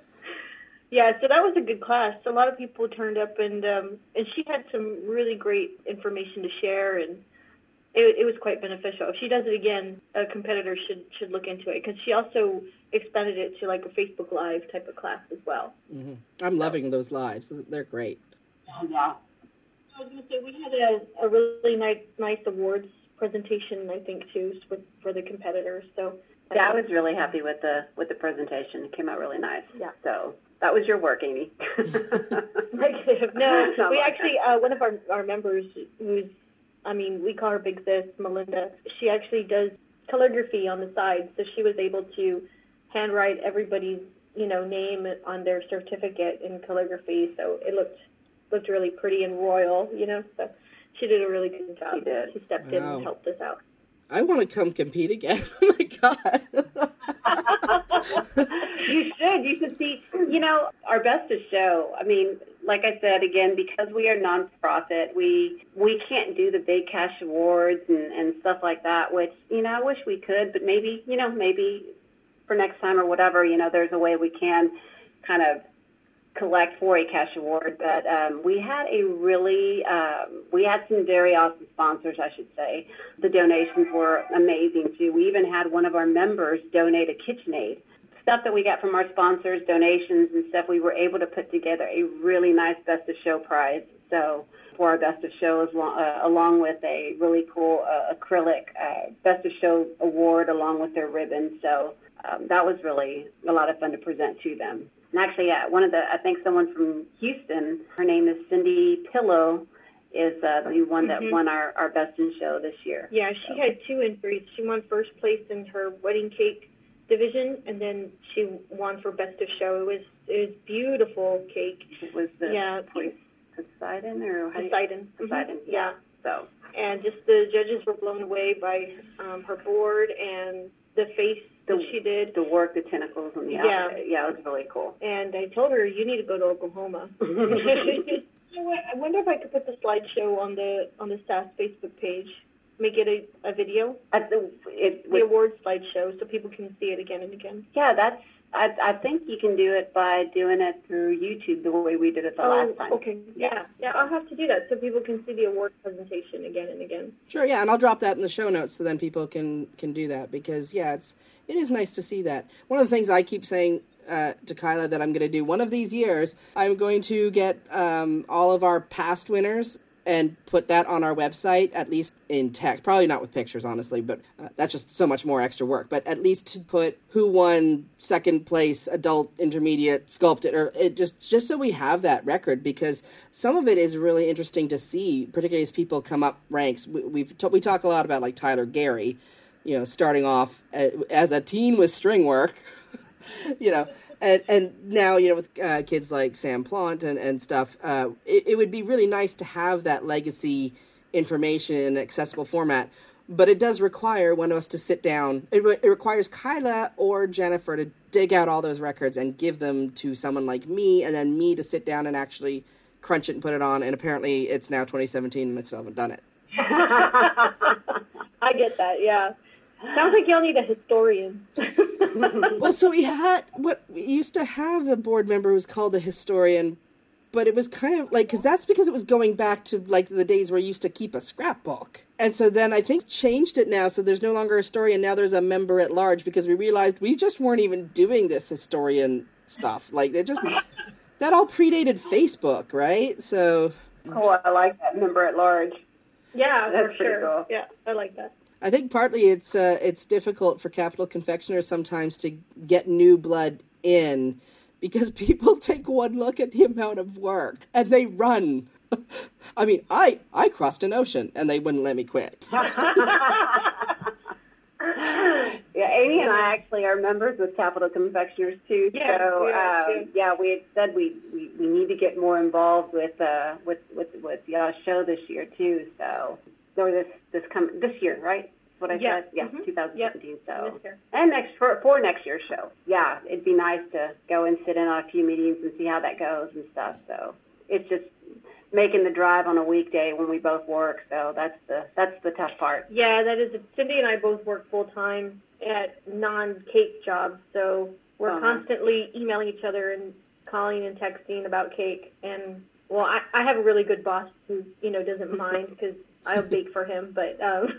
Yeah, so that was a good class. A lot of people turned up, and um, and she had some really great information to share, and it, it was quite beneficial. If she does it again, a competitor should should look into it, because she also expanded it to like a Facebook Live type of class as well. Mm-hmm. I'm so. loving those lives. They're great. Oh, yeah. I was going to say, we had a, a really nice nice awards presentation, I think, too, with, for the competitors. So yeah, I was really happy with the with the presentation. It came out really nice. Yeah. So that was your work, Amy. Negative. No, no, we actually, uh, one of our, our members who's, I mean, we call her Big Sis, Melinda, she actually does calligraphy on the side, so she was able to handwrite everybody's, you know, name on their certificate in calligraphy, so it looked looked really pretty and royal, you know, so she did a really good job. She did. She stepped wow. in and helped us out. I want to come compete again. Oh, my God. You should. You should see, you know, our Best of Show. I mean, like I said, again, because we are nonprofit, we we can't do the big cash awards and, and stuff like that, which, you know, I wish we could, but maybe, you know, maybe for next time or whatever, you know, there's a way we can kind of collect for a cash award. But um, we had a really, um, we had some very awesome sponsors, I should say. The donations were amazing, too. We even had one of our members donate a KitchenAid. Stuff that we got from our sponsors, donations and stuff, we were able to put together a really nice Best of Show prize. So for our Best of Show, uh, along with a really cool uh, acrylic uh, Best of Show award along with their ribbon. So um, that was really a lot of fun to present to them. And actually, uh, one of the, I think someone from Houston, her name is Cindy Pillow, is uh, the one that mm-hmm. won our, our Best in Show this year. Yeah, she so. had two entries. She won first place in her wedding cake division, and then she won for Best of Show. It was it was beautiful cake. It was the yeah, Poseidon or Poseidon. Poseidon. Mm-hmm. Yeah, So, and just the judges were blown away by um, her board and the face the, that she did. The work, the tentacles, and the yeah, outfit. Yeah, it was really cool. And I told her, you need to go to Oklahoma. You know what? I wonder if I could put the slideshow on the on the S A S Facebook page. Make it a, a video. At the, it, the awards slideshow, so people can see it again and again. Yeah, that's. I, I think you can do it by doing it through YouTube the way we did it the oh, last time. Okay. Yeah. Yeah, I'll have to do that so people can see the award presentation again and again. Sure. Yeah, and I'll drop that in the show notes so then people can can do that because yeah, it's it is nice to see that. One of the things I keep saying. Uh, to Kyla that I'm going to do one of these years, I'm going to get um, all of our past winners and put that on our website, at least in text. Probably not with pictures, honestly, but uh, that's just so much more extra work. But at least to put who won second place, adult, intermediate, sculpted, or it just just so we have that record, because some of it is really interesting to see, particularly as people come up ranks. We we've t- we talk a lot about like Tyler Gary, you know, starting off as a teen with string work. You know, and, and now, you know, with uh, kids like Sam Plant and, and stuff, uh, it, it would be really nice to have that legacy information in an accessible format. But it does require one of us to sit down. It, re- it requires Kyla or Jennifer to dig out all those records and give them to someone like me, and then me to sit down and actually crunch it and put it on. And apparently it's now twenty seventeen and I still haven't done it. I get that, yeah. Sounds like y'all need a historian. Well, so we had, what we used to have the board member who was called a historian, but it was kind of like, because that's because it was going back to like the days where you used to keep a scrapbook. And so then I think changed it now, so there's no longer a historian, now there's a member at large, because we realized we just weren't even doing this historian stuff. Like, it just, that all predated Facebook, right? So. Oh, I like that, member at large. Yeah, that's for sure. Cool. Yeah, I like that. I think partly it's uh, it's difficult for Capital Confectioners sometimes to get new blood in because people take one look at the amount of work and they run. I mean, I, I crossed an ocean and they wouldn't let me quit. Yeah, Amy and I actually are members with Capital Confectioners too. Yeah, so we are, um, yeah, we had said we, we, we need to get more involved with uh with with with y'all's show this year too. So. Or this this come this year, right? That's what I yeah. said. Yeah, mm-hmm. twenty seventeen. Yep. So this year. And next for for next year's show. Yeah, it'd be nice to go and sit in on a few meetings and see how that goes and stuff. So it's just making the drive on a weekday when we both work. So that's the that's the tough part. Yeah, that is. Cindy and I both work full time at non-cake jobs, so we're uh-huh. constantly emailing each other and calling and texting about cake. And well, I, I have a really good boss who you know doesn't mind because I'll bake for him, but um,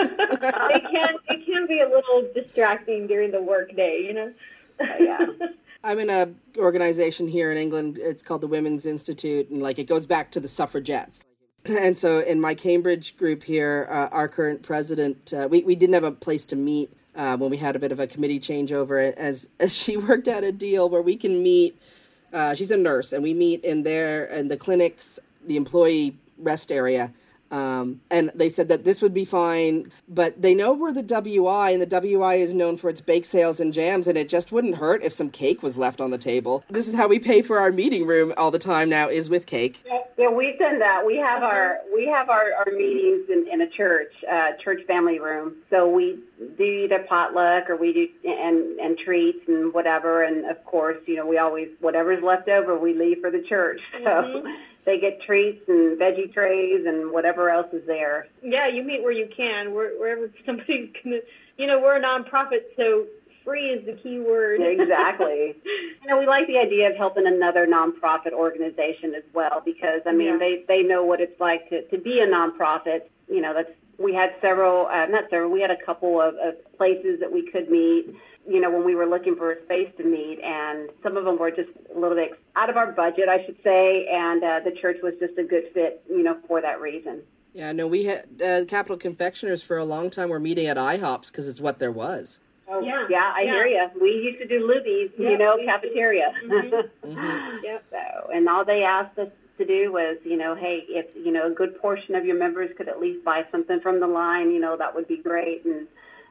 it can it can be a little distracting during the work day, you know. Uh, yeah. I'm in a organization here in England. It's called the Women's Institute, and like it goes back to the suffragettes. And so, in my Cambridge group here, uh, our current president, uh, we we didn't have a place to meet uh, when we had a bit of a committee changeover. As as she worked out a deal where we can meet. Uh, she's a nurse, and we meet in there in the clinics, the employee rest area. Um, and they said that this would be fine, but they know we're the W I, and the W I is known for its bake sales and jams, and it just wouldn't hurt if some cake was left on the table. This is how we pay for our meeting room all the time now, is with cake. Yeah, we've done that. We have our we have our, our meetings in, in a church, uh, church family room. So we do either potluck or we do and and treats and whatever. And of course, you know, we always whatever's left over we leave for the church. So. Mm-hmm. They get treats and veggie trays and whatever else is there. Yeah, you meet where you can, where, wherever somebody's going to, you know, we're a nonprofit, so free is the key word. Exactly. You know, we like the idea of helping another nonprofit organization as well because, I mean, yeah. they, they know what it's like to, to be a nonprofit. You know, that's we had several, uh, not several, we had a couple of, of places that we could meet. You know, when we were looking for a space to meet, and some of them were just a little bit out of our budget, I should say, and uh, the church was just a good fit, you know, for that reason. Yeah, no, we had uh, Capital Confectioners for a long time were meeting at IHOPs because it's what there was. Oh, yeah, yeah I yeah. hear you. We used to do Luby's, yeah, you know, cafeteria. Mm-hmm. mm-hmm. Yep. So, and all they asked us to do was, you know, hey, if, you know, a good portion of your members could at least buy something from the line, you know, that would be great, and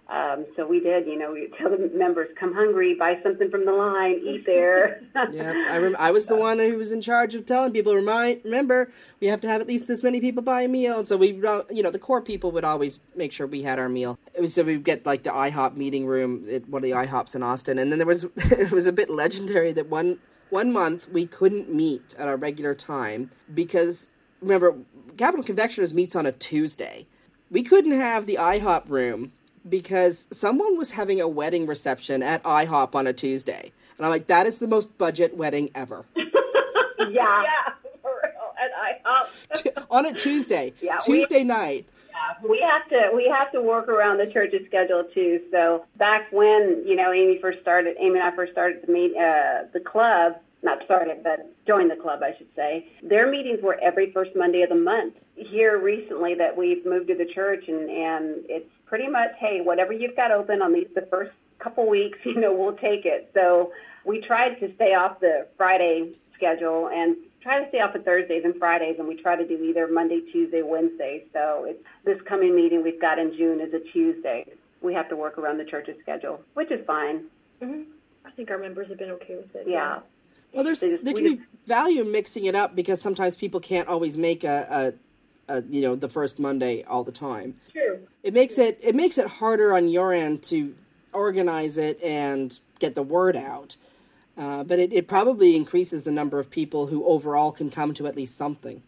Um, so we did, you know, we tell the members, come hungry, buy something from the line, eat there. Yeah, I rem- I was the one who was in charge of telling people, remind, remember, we have to have at least this many people buy a meal. And so we, you know, the core people would always make sure we had our meal. It was, so we'd get like the IHOP meeting room at one of the IHOPs in Austin. And then there was, it was a bit legendary that one, one month we couldn't meet at our regular time because, remember, Capital Confectioners meets on a Tuesday. We couldn't have the IHOP room because someone was having a wedding reception at IHOP on a Tuesday. And I'm like, that is the most budget wedding ever. yeah. Yeah, for real, at IHOP. On a Tuesday. Yeah, Tuesday we, night. Yeah, we have to we have to work around the church's schedule too. So back when, you know, Amy first started, Amy and I first started to meet uh, the club, not started, but joined the club, I should say. Their meetings were every first Monday of the month. Here recently that we've moved to the church, and, and it's pretty much, hey, whatever you've got open on these the first couple weeks, you know, we'll take it. So we tried to stay off the Friday schedule and try to stay off of Thursdays and Fridays, and we try to do either Monday, Tuesday, Wednesday. So it's, this coming meeting we've got in June is a Tuesday. We have to work around the church's schedule, which is fine. Mm-hmm. I think our members have been okay with it. Yeah. Well, there's there can be value in mixing it up because sometimes people can't always make a, a, a you know, the first Monday all the time. True. It makes it it makes it harder on your end to organize it and get the word out. Uh, but it, it probably increases the number of people who overall can come to at least something.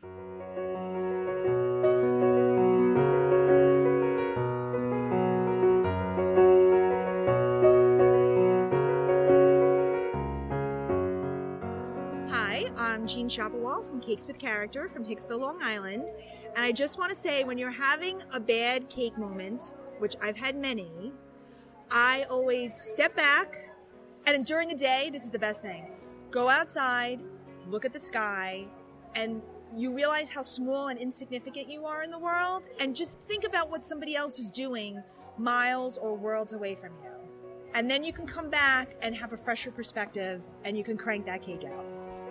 I'm Jean Chapelwall from Cakes with Character from Hicksville, Long Island. And I just want to say, when you're having a bad cake moment, which I've had many, I always step back, and during the day, this is the best thing. Go outside, look at the sky, and you realize how small and insignificant you are in the world, and just think about what somebody else is doing miles or worlds away from you. And then you can come back and have a fresher perspective, and you can crank that cake out.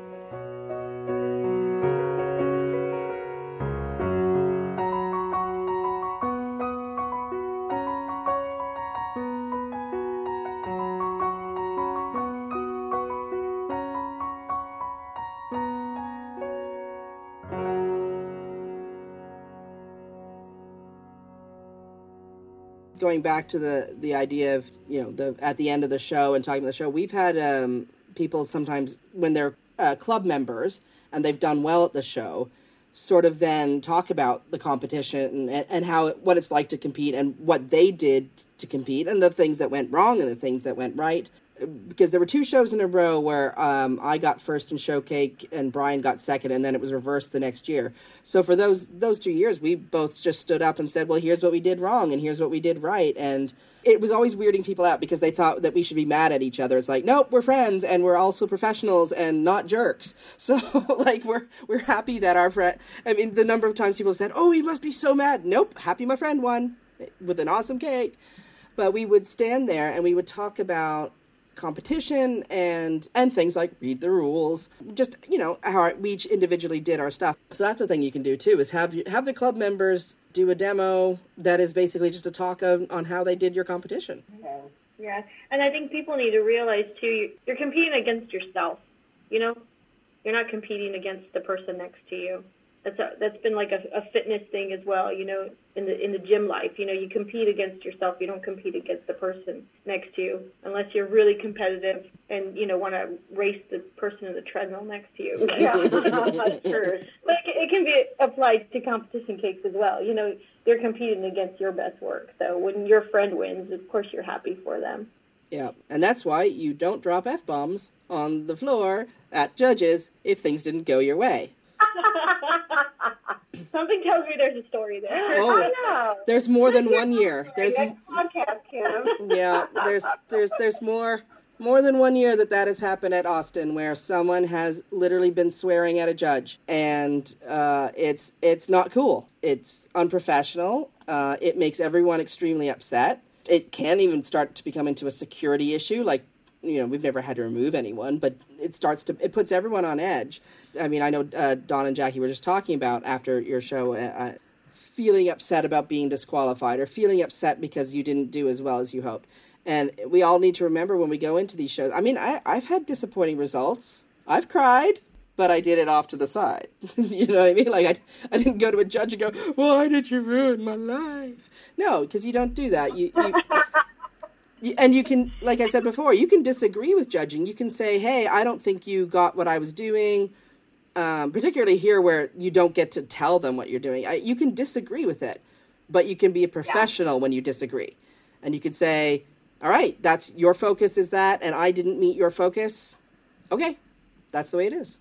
Going back to the, the idea of, you know, the at the end of the show and talking about the show, we've had um, people sometimes when they're uh, club members and they've done well at the show, sort of then talk about the competition and, and how it, what it's like to compete and what they did to compete and the things that went wrong and the things that went right. Because there were two shows in a row where um, I got first in Showcake and Brian got second, and then it was reversed the next year. So for those those two years, we both just stood up and said, well, here's what we did wrong, and here's what we did right. And it was always weirding people out because they thought that we should be mad at each other. It's like, nope, we're friends, and we're also professionals and not jerks. So, like, we're we're happy that our friend... I mean, the number of times people said, oh, you must be so mad. Nope, happy my friend won with an awesome cake. But we would stand there, and we would talk about competition and and things like read the rules, just, you know, how we each individually did our stuff. So that's a thing you can do too, is have you have the club members do a demo that is basically just a talk of, on how they did your competition. Okay. Yeah, and I think people need to realize too, you're competing against yourself. You know, you're not competing against the person next to you. That's a, that's been like a, a fitness thing as well, you know, in the in the gym life. You know, you compete against yourself. You don't compete against the person next to you unless you're really competitive and, you know, want to race the person in the treadmill next to you. Yeah, that's true. But it, it can be applied to competition cakes as well. You know, you're competing against your best work. So when your friend wins, of course you're happy for them. Yeah, and that's why you don't drop F-bombs on the floor at judges if things didn't go your way. Something tells me there's a story there. Oh, I know. There's more than one year. There's podcast, Kim. Yeah, there's there's there's more more than one year that that has happened at Austin, where someone has literally been swearing at a judge, and uh, it's it's not cool. It's unprofessional. Uh, it makes everyone extremely upset. It can even start to become into a security issue. Like, you know, we've never had to remove anyone, but it starts to it puts everyone on edge. I mean, I know uh, Don and Jackie were just talking about after your show. Uh, feeling upset about being disqualified or feeling upset because you didn't do as well as you hoped. And we all need to remember when we go into these shows. I mean, I, I've had disappointing results. I've cried, but I did it off to the side. You know what I mean? Like, I, I didn't go to a judge and go, why did you ruin my life? No, because you don't do that. You, you, you and you can, like I said before, you can disagree with judging. You can say, hey, I don't think you got what I was doing. Um, particularly here where you don't get to tell them what you're doing. I, you can disagree with it, but you can be a professional yeah. when you disagree. And you can say, all right, that's your focus is that, and I didn't meet your focus. Okay, that's the way it is.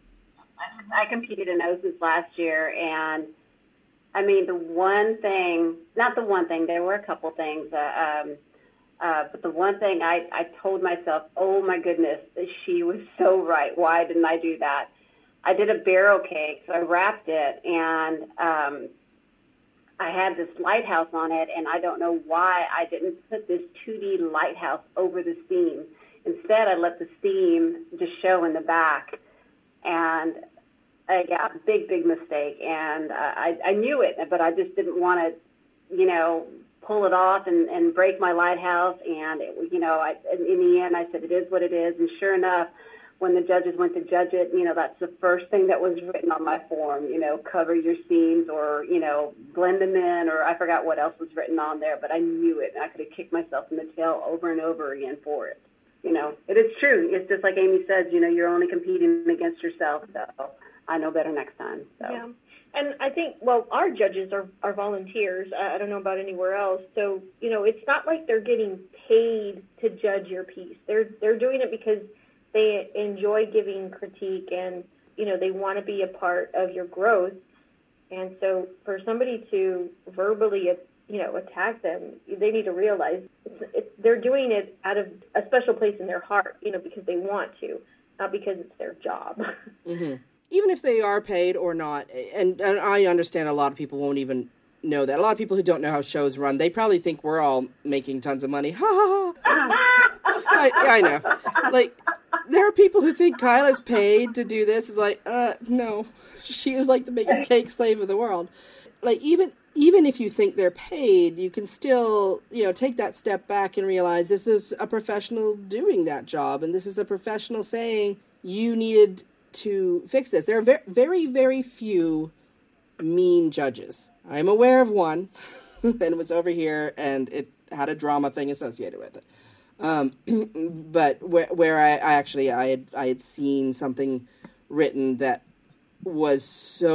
I competed in O S S last year, and I mean, the one thing, not the one thing, there were a couple things, uh, um, uh, but the one thing I, I told myself, oh my goodness, she was so right. Why didn't I do that? I did a barrel cake, so I wrapped it, and um, I had this lighthouse on it, and I don't know why I didn't put this two D lighthouse over the seam. Instead, I let the seam just show in the back, and I got a big, big mistake, and uh, I, I knew it, but I just didn't want to, you know, pull it off and, and break my lighthouse, and, it, you know, I, in the end, I said, it is what it is, and sure enough, when the judges went to judge it, you know, that's the first thing that was written on my form, you know, cover your seams or, you know, blend them in, or I forgot what else was written on there, but I knew it, and I could have kicked myself in the tail over and over again for it. You know, it is true. It's just like Amy says, you know, you're only competing against yourself, so I know better next time. So. Yeah. And I think, well, our judges are, are volunteers. I don't know about anywhere else. So, you know, it's not like they're getting paid to judge your piece. They're they're doing it because they enjoy giving critique, and, you know, they want to be a part of your growth. And so for somebody to verbally, you know, attack them, they need to realize it's, it's, they're doing it out of a special place in their heart, you know, because they want to, not because it's their job. Mm-hmm. Even if they are paid or not, and, and I understand a lot of people won't even know that. A lot of people who don't know how shows run, they probably think we're all making tons of money. Ha ha ha. I, I know. Like, there are people who think Kyla's paid to do this. It's like, uh, no. She is like the biggest cake slave of the world. Like, even even if you think they're paid, you can still, you know, take that step back and realize this is a professional doing that job, and this is a professional saying you needed to fix this. There are very, very, very few mean judges. I'm aware of one, and it was over here, and it had a drama thing associated with it. Um, but where, where I, I actually, I had, I had seen something written that was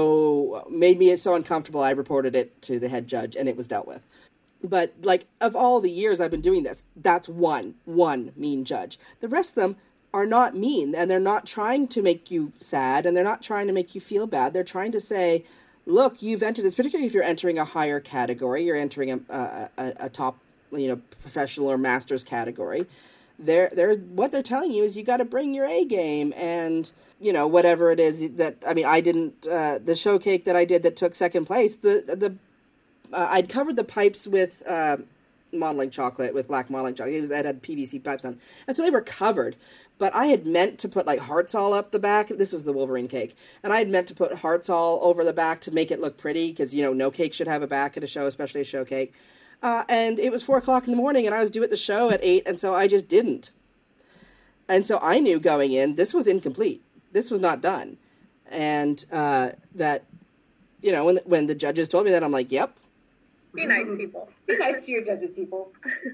so, made me so uncomfortable, I reported it to the head judge, and it was dealt with. But, like, of all the years I've been doing this, that's one, one mean judge. The rest of them are not mean, and they're not trying to make you sad, and they're not trying to make you feel bad. They're trying to say, look, you've entered this, particularly if you're entering a higher category, you're entering a, a, a, a top, you know, professional or master's category. They're, they're, what they're telling you is you got to bring your A game, and, you know, whatever it is that, I mean, I didn't, uh, the show cake that I did that took second place, the, the, uh, I'd covered the pipes with, uh, modeling chocolate, with black modeling chocolate. It was, it had P V C pipes on. And so they were covered, but I had meant to put like hearts all up the back. This was the Wolverine cake. And I had meant to put hearts all over the back to make it look pretty, because, you know, no cake should have a back at a show, especially a show cake. Uh, and it was four o'clock in the morning, and I was due at the show at eight, and so I just didn't. And so I knew going in, this was incomplete. This was not done. And uh, that, you know, when when the judges told me that, I'm like, yep. Be nice, people. Be nice to your judges, people.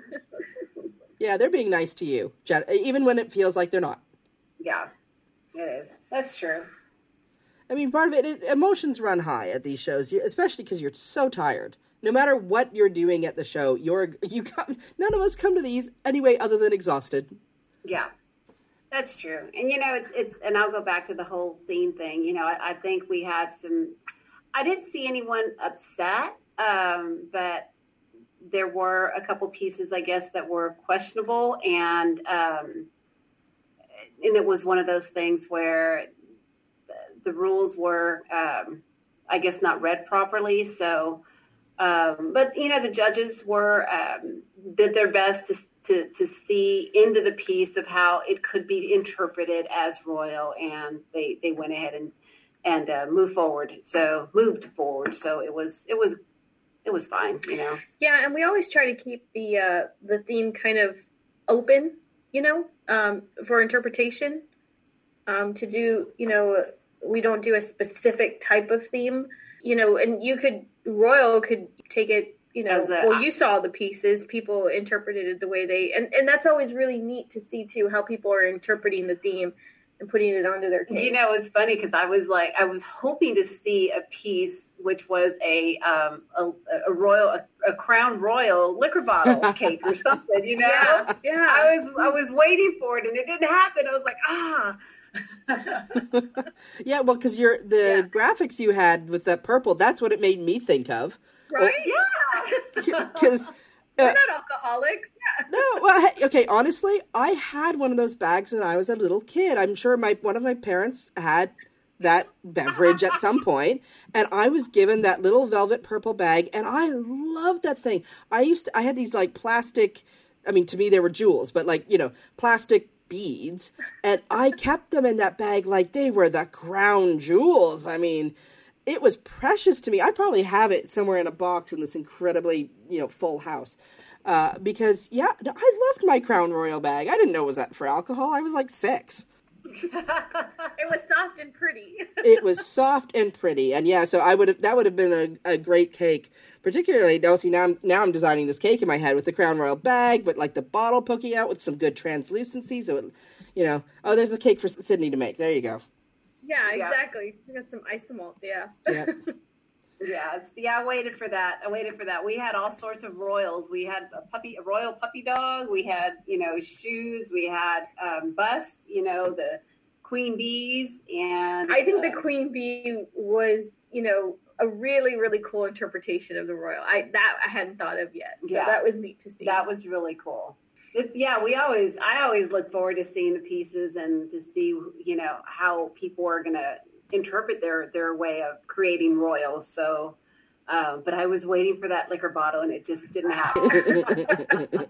Yeah, they're being nice to you, even when it feels like they're not. Yeah, it is. That's true. I mean, part of it, it emotions run high at these shows, especially because you're so tired. No matter what you're doing at the show, you're you come, none of us come to these anyway other than exhausted. Yeah, that's true. And, you know, it's, it's and I'll go back to the whole theme thing. You know, I, I think we had some, I didn't see anyone upset, um, but there were a couple pieces, I guess, that were questionable. And, um, and it was one of those things where the rules were, um, I guess, not read properly. So, Um, but, you know, the judges were, um, did their best to, to, to see into the piece of how it could be interpreted as royal, and they, they went ahead and, and, uh, moved forward. So moved forward. So it was, it was, it was fine, you know. Yeah, and we always try to keep the uh, the theme kind of open, you know, um, for interpretation. Um, to do, you know, we don't do a specific type of theme, you know, and you could, Royal could take it, you know, a, well, you saw the pieces, people interpreted it the way they, and, and that's always really neat to see, too, how people are interpreting the theme and putting it onto their cake. You know, it's funny because I was like, I was hoping to see a piece which was a um, a, a royal, a, a Crown Royal liquor bottle cake or something, you know? Yeah, yeah. I was, I was waiting for it and it didn't happen. I was like, ah. Yeah, well, because you're the Yeah. graphics you had with that purple, that's what it made me think of. Right? Yeah. Because We're not alcoholics. Yeah. no, well, hey, okay. Honestly, I had one of those bags when I was a little kid. I'm sure my one of my parents had that beverage at some point, and I was given that little velvet purple bag, and I loved that thing. I used to, I had these like plastic. I mean, to me they were jewels, but like you know, plastic beads, and I kept them in that bag like they were the crown jewels. I mean, it was precious to me. I probably have it somewhere in a box in this incredibly, you know, full house. Uh, because, yeah, I loved my Crown Royal bag. I didn't know it was that for alcohol. I was like six. It was soft and pretty. It was soft and pretty. And, yeah, so I would have, that would have been a, a great cake. Particularly, now, see, now I'm, now I'm designing this cake in my head with the Crown Royal bag, but like the bottle poking out with some good translucency. So, it, you know, oh, there's a cake for Sydney to make. There you go. Yeah, exactly. We got some isomalt, yeah. Yeah. Yeah, it's, yeah, I waited for that. I waited for that. We had all sorts of royals. We had a puppy, a royal puppy dog. We had, you know, shoes. We had um, bust, you know, the queen bees. And I think the um, queen bee was, you know, a really, really cool interpretation of the royal. I that I hadn't thought of yet. So Yeah. that was neat to see. That was really cool. It's, yeah, we always, I always look forward to seeing the pieces and to see, you know, how people are going to interpret their, their way of creating royals. So, uh, but I was waiting for that liquor bottle and it just didn't happen.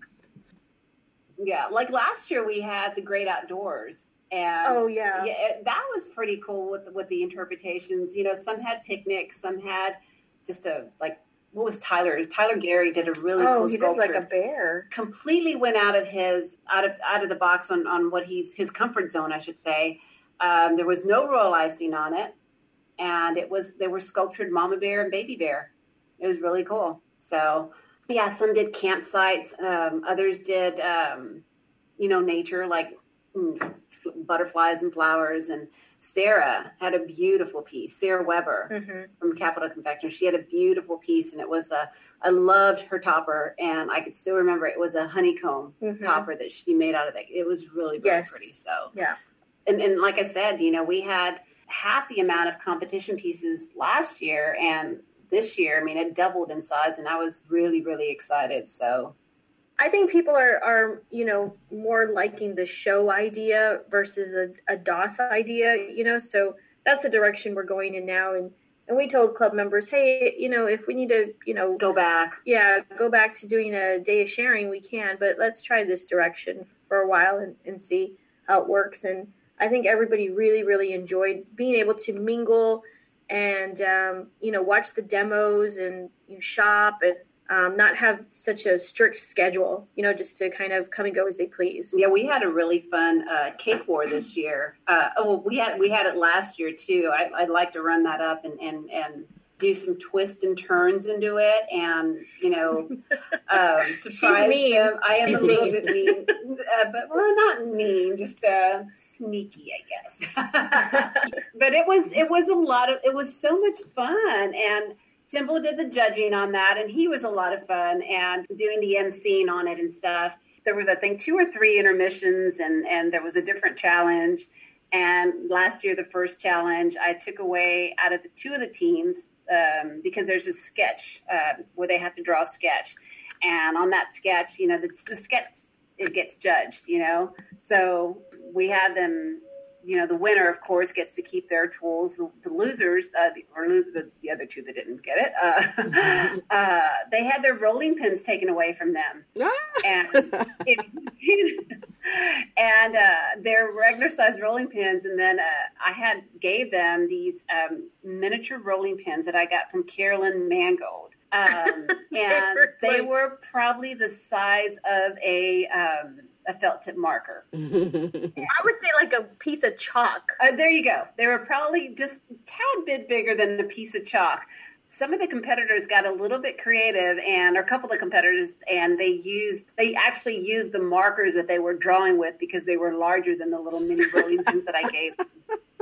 Yeah, like last year we had the Great Outdoors. And Oh, yeah. yeah, it, that was pretty cool with with the interpretations. You know, some had picnics, some had just a like. What was Tyler's? Tyler Gary did a really oh, cool he sculpture. did like a bear. Completely went out of his out of out of the box on, on what he's his comfort zone, I should say. Um, there was no royal icing on it, and it was they were sculptured mama bear and baby bear. It was really cool. So yeah, some did campsites, um, others did um, you know nature like mm, butterflies and flowers. And Sarah had a beautiful piece. Sarah Weber Mm-hmm. from Capital Confectioner. She had a beautiful piece, and it was a. I loved her topper, and I could still remember it was a honeycomb Mhm. topper that she made out of that. It was really, really Yes. pretty. So, Yeah. and and like I said, you know, we had half the amount of competition pieces last year, and this year, I mean, it doubled in size, and I was really, really excited. So. I think people are, are, you know, more liking the show idea versus a, a DOS idea, you know, so that's the direction we're going in now. And, and we told club members, hey, you know, if we need to, you know, Go back. yeah, go back to doing a day of sharing, we can, but let's try this direction for a while and, and see how it works. And I think everybody really, really enjoyed being able to mingle and, um, you know, watch the demos and you shop and um, not have such a strict schedule, you know, just to kind of come and go as they please. Yeah, we had a really fun uh, cake war this year. Uh, oh, well, we had we had it last year too. I, I'd like to run that up and, and, and do some twists and turns into it, and you know, um, surprise mean. them. I am She's a little mean. bit mean, uh, but well, not mean, just uh, sneaky, I guess. But it was it was a lot of it was so much fun, and Timble did the judging on that, and he was a lot of fun, and doing the emceeing on it and stuff. There was, I think, two or three intermissions, and, and there was a different challenge. And last year, the first challenge, I took away out of the two of the teams um, because there's a sketch uh, where they have to draw a sketch. And on that sketch, you know, the, the sketch, it gets judged, you know. So we had them, you know, the winner, of course, gets to keep their tools. The, the losers, uh, the, or lose, the, the other two that didn't get it, uh, uh, they had their rolling pins taken away from them. and it, and uh, their regular size rolling pins. And then uh, I had gave them these um, miniature rolling pins that I got from Carolyn Mangold. Um, and they were probably the size of a um, a felt tip marker. I would say like a piece of chalk. Uh, there you go. They were probably just a tad bit bigger than a piece of chalk. Some of the competitors got a little bit creative, and or a couple of competitors, and they used they actually used the markers that they were drawing with because they were larger than the little mini rolling pins that I gave them.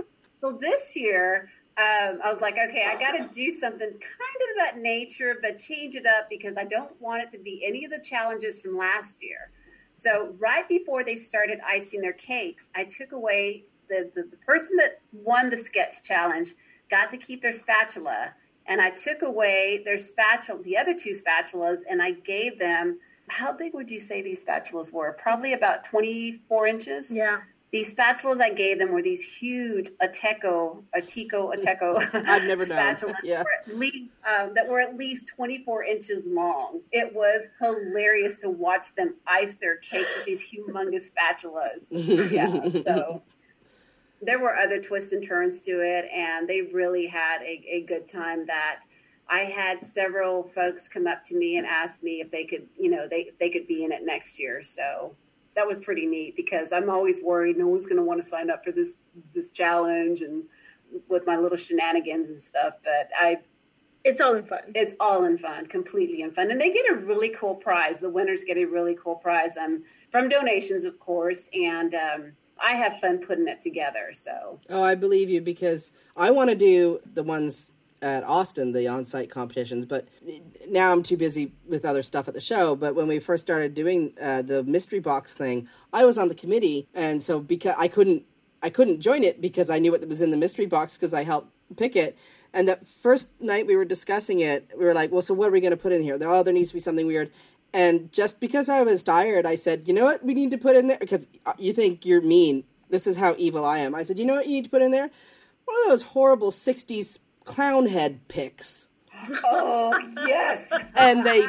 So this year, um, I was like, okay, I got to do something kind of that nature, but change it up because I don't want it to be any of the challenges from last year. So right before they started icing their cakes, I took away the, the, the person that won the sketch challenge got to keep their spatula. And I took away their spatula, the other two spatulas, and I gave them, how big would you say these spatulas were? Probably about twenty-four inches. Yeah. These spatulas I gave them were these huge Ateco, Ateco, Ateco I've never spatulas known. Yeah. that, were at least, um, that were at least twenty-four inches long. It was hilarious to watch them ice their cakes with these humongous spatulas. Yeah, so there were other twists and turns to it, and they really had a, a good time. That I had several folks come up to me and ask me if they could, you know, they, they could be in it next year. So that was pretty neat because I'm always worried no one's going to want to sign up for this this challenge and with my little shenanigans and stuff. But I, it's all in fun. It's all in fun, completely in fun, and they get a really cool prize. The winners get a really cool prize um, from donations, of course, and um, I have fun putting it together. So oh, I believe you because I want to do the ones at Austin, the on-site competitions, but now I'm too busy with other stuff at the show. But when we first started doing uh, the mystery box thing, I was on the committee, and so because I couldn't, I couldn't join it because I knew what was in the mystery box because I helped pick it. And the first night we were discussing it, we were like, "Well, so what are we going to put in here?" Oh, there needs to be something weird. And just because I was tired, I said, "You know what? We need to put in there because you think you're mean. This is how evil I am." I said, "You know what? You need to put in there one of those horrible sixties." Clown head pics. Oh, yes. And they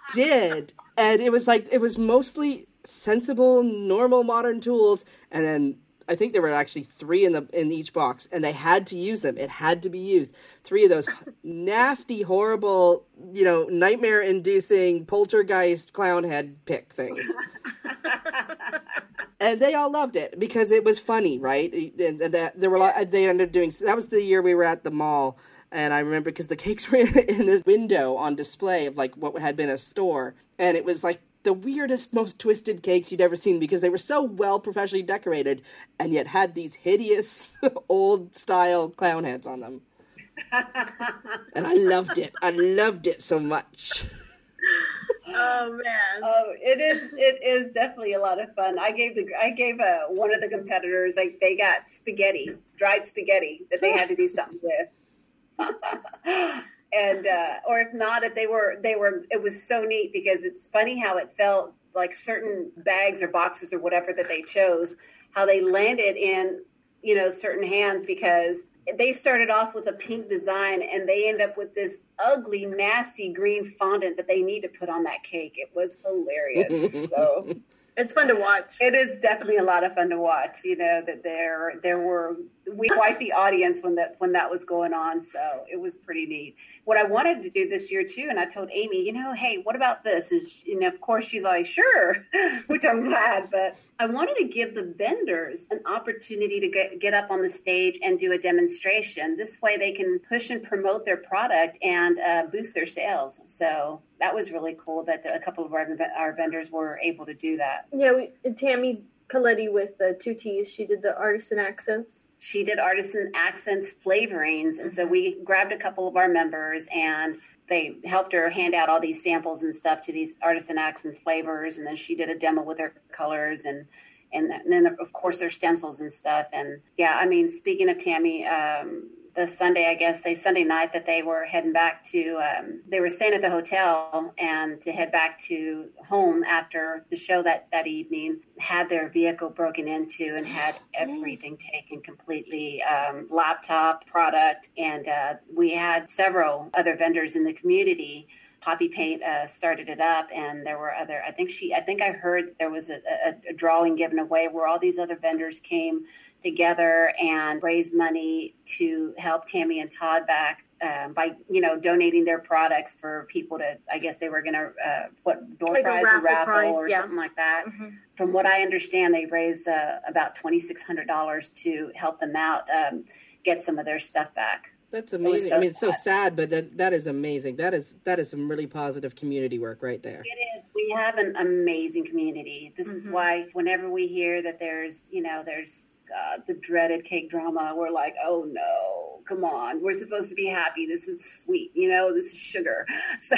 did. And it was like, it was mostly sensible, normal, modern tools. And then I think there were actually three in the in each box, and they had to use them. It had to be used. Three of those nasty, horrible, you know, nightmare-inducing poltergeist clown head pic things. And they all loved it because it was funny, right? And that there were a lot, they ended up doing. That was the year we were at the mall, and I remember because the cakes were in the window on display of like what had been a store, and it was like the weirdest, most twisted cakes you'd ever seen because they were so well professionally decorated, and yet had these hideous old style clown heads on them. And I loved it. I loved it so much. Oh man! Oh, it is. It is definitely a lot of fun. I gave the. I gave uh, one of the competitors. Like they got spaghetti, dried spaghetti that they had to do something with. And uh, or if not, if they were, they were. It was so neat because it's funny how it felt like certain bags or boxes or whatever that they chose, how they landed in, you know, certain hands because they started off with a pink design and they end up with this ugly, nasty green fondant that they need to put on that cake. It was hilarious. So it's fun to watch. It is definitely a lot of fun to watch. You know that there there were we quite the audience when that when that was going on. So it was pretty neat. What I wanted to do this year too, and I told Amy, you know, hey, what about this? And, she, and of course she's like, sure, which I'm glad. But I wanted to give the vendors an opportunity to get get up on the stage and do a demonstration. This way they can push and promote their product and uh, boost their sales. So that was really cool that a couple of our our vendors were able to do that. Yeah, we, Tammy Coletti with the two T's, she did the artisan accents. She did artisan accents flavorings. And so we grabbed a couple of our members and they helped her hand out all these samples and stuff to these artisan accent flavors. And then she did a demo with her colors and, and, and then, of course, their stencils and stuff. And, yeah, I mean, speaking of Tammy, um, the Sunday, I guess, they Sunday night that they were heading back to, um, they were staying at the hotel and to head back to home after the show that, that evening, had their vehicle broken into and had everything taken completely, um, laptop, product. And uh, we had several other vendors in the community. Poppy Paint uh, started it up, and there were other, I think she, I think I heard there was a, a, a drawing given away where all these other vendors came together and raised money to help Tammy and Todd back um, by, you know, donating their products for people to, I guess they were going to, uh, what, door Like a prize raffle or raffle prize, or yeah. something like that. Mm-hmm. From what I understand, they raised uh, about twenty-six hundred dollars to help them out um, get some of their stuff back. That's amazing. So I mean, it's so sad. sad, but that, that is amazing. That is that is some really positive community work right there. It is. We have an amazing community. This mm-hmm. is why whenever we hear that there's, you know, there's uh, the dreaded cake drama, we're like, oh no, come on. We're supposed to be happy. This is sweet. You know, this is sugar. So,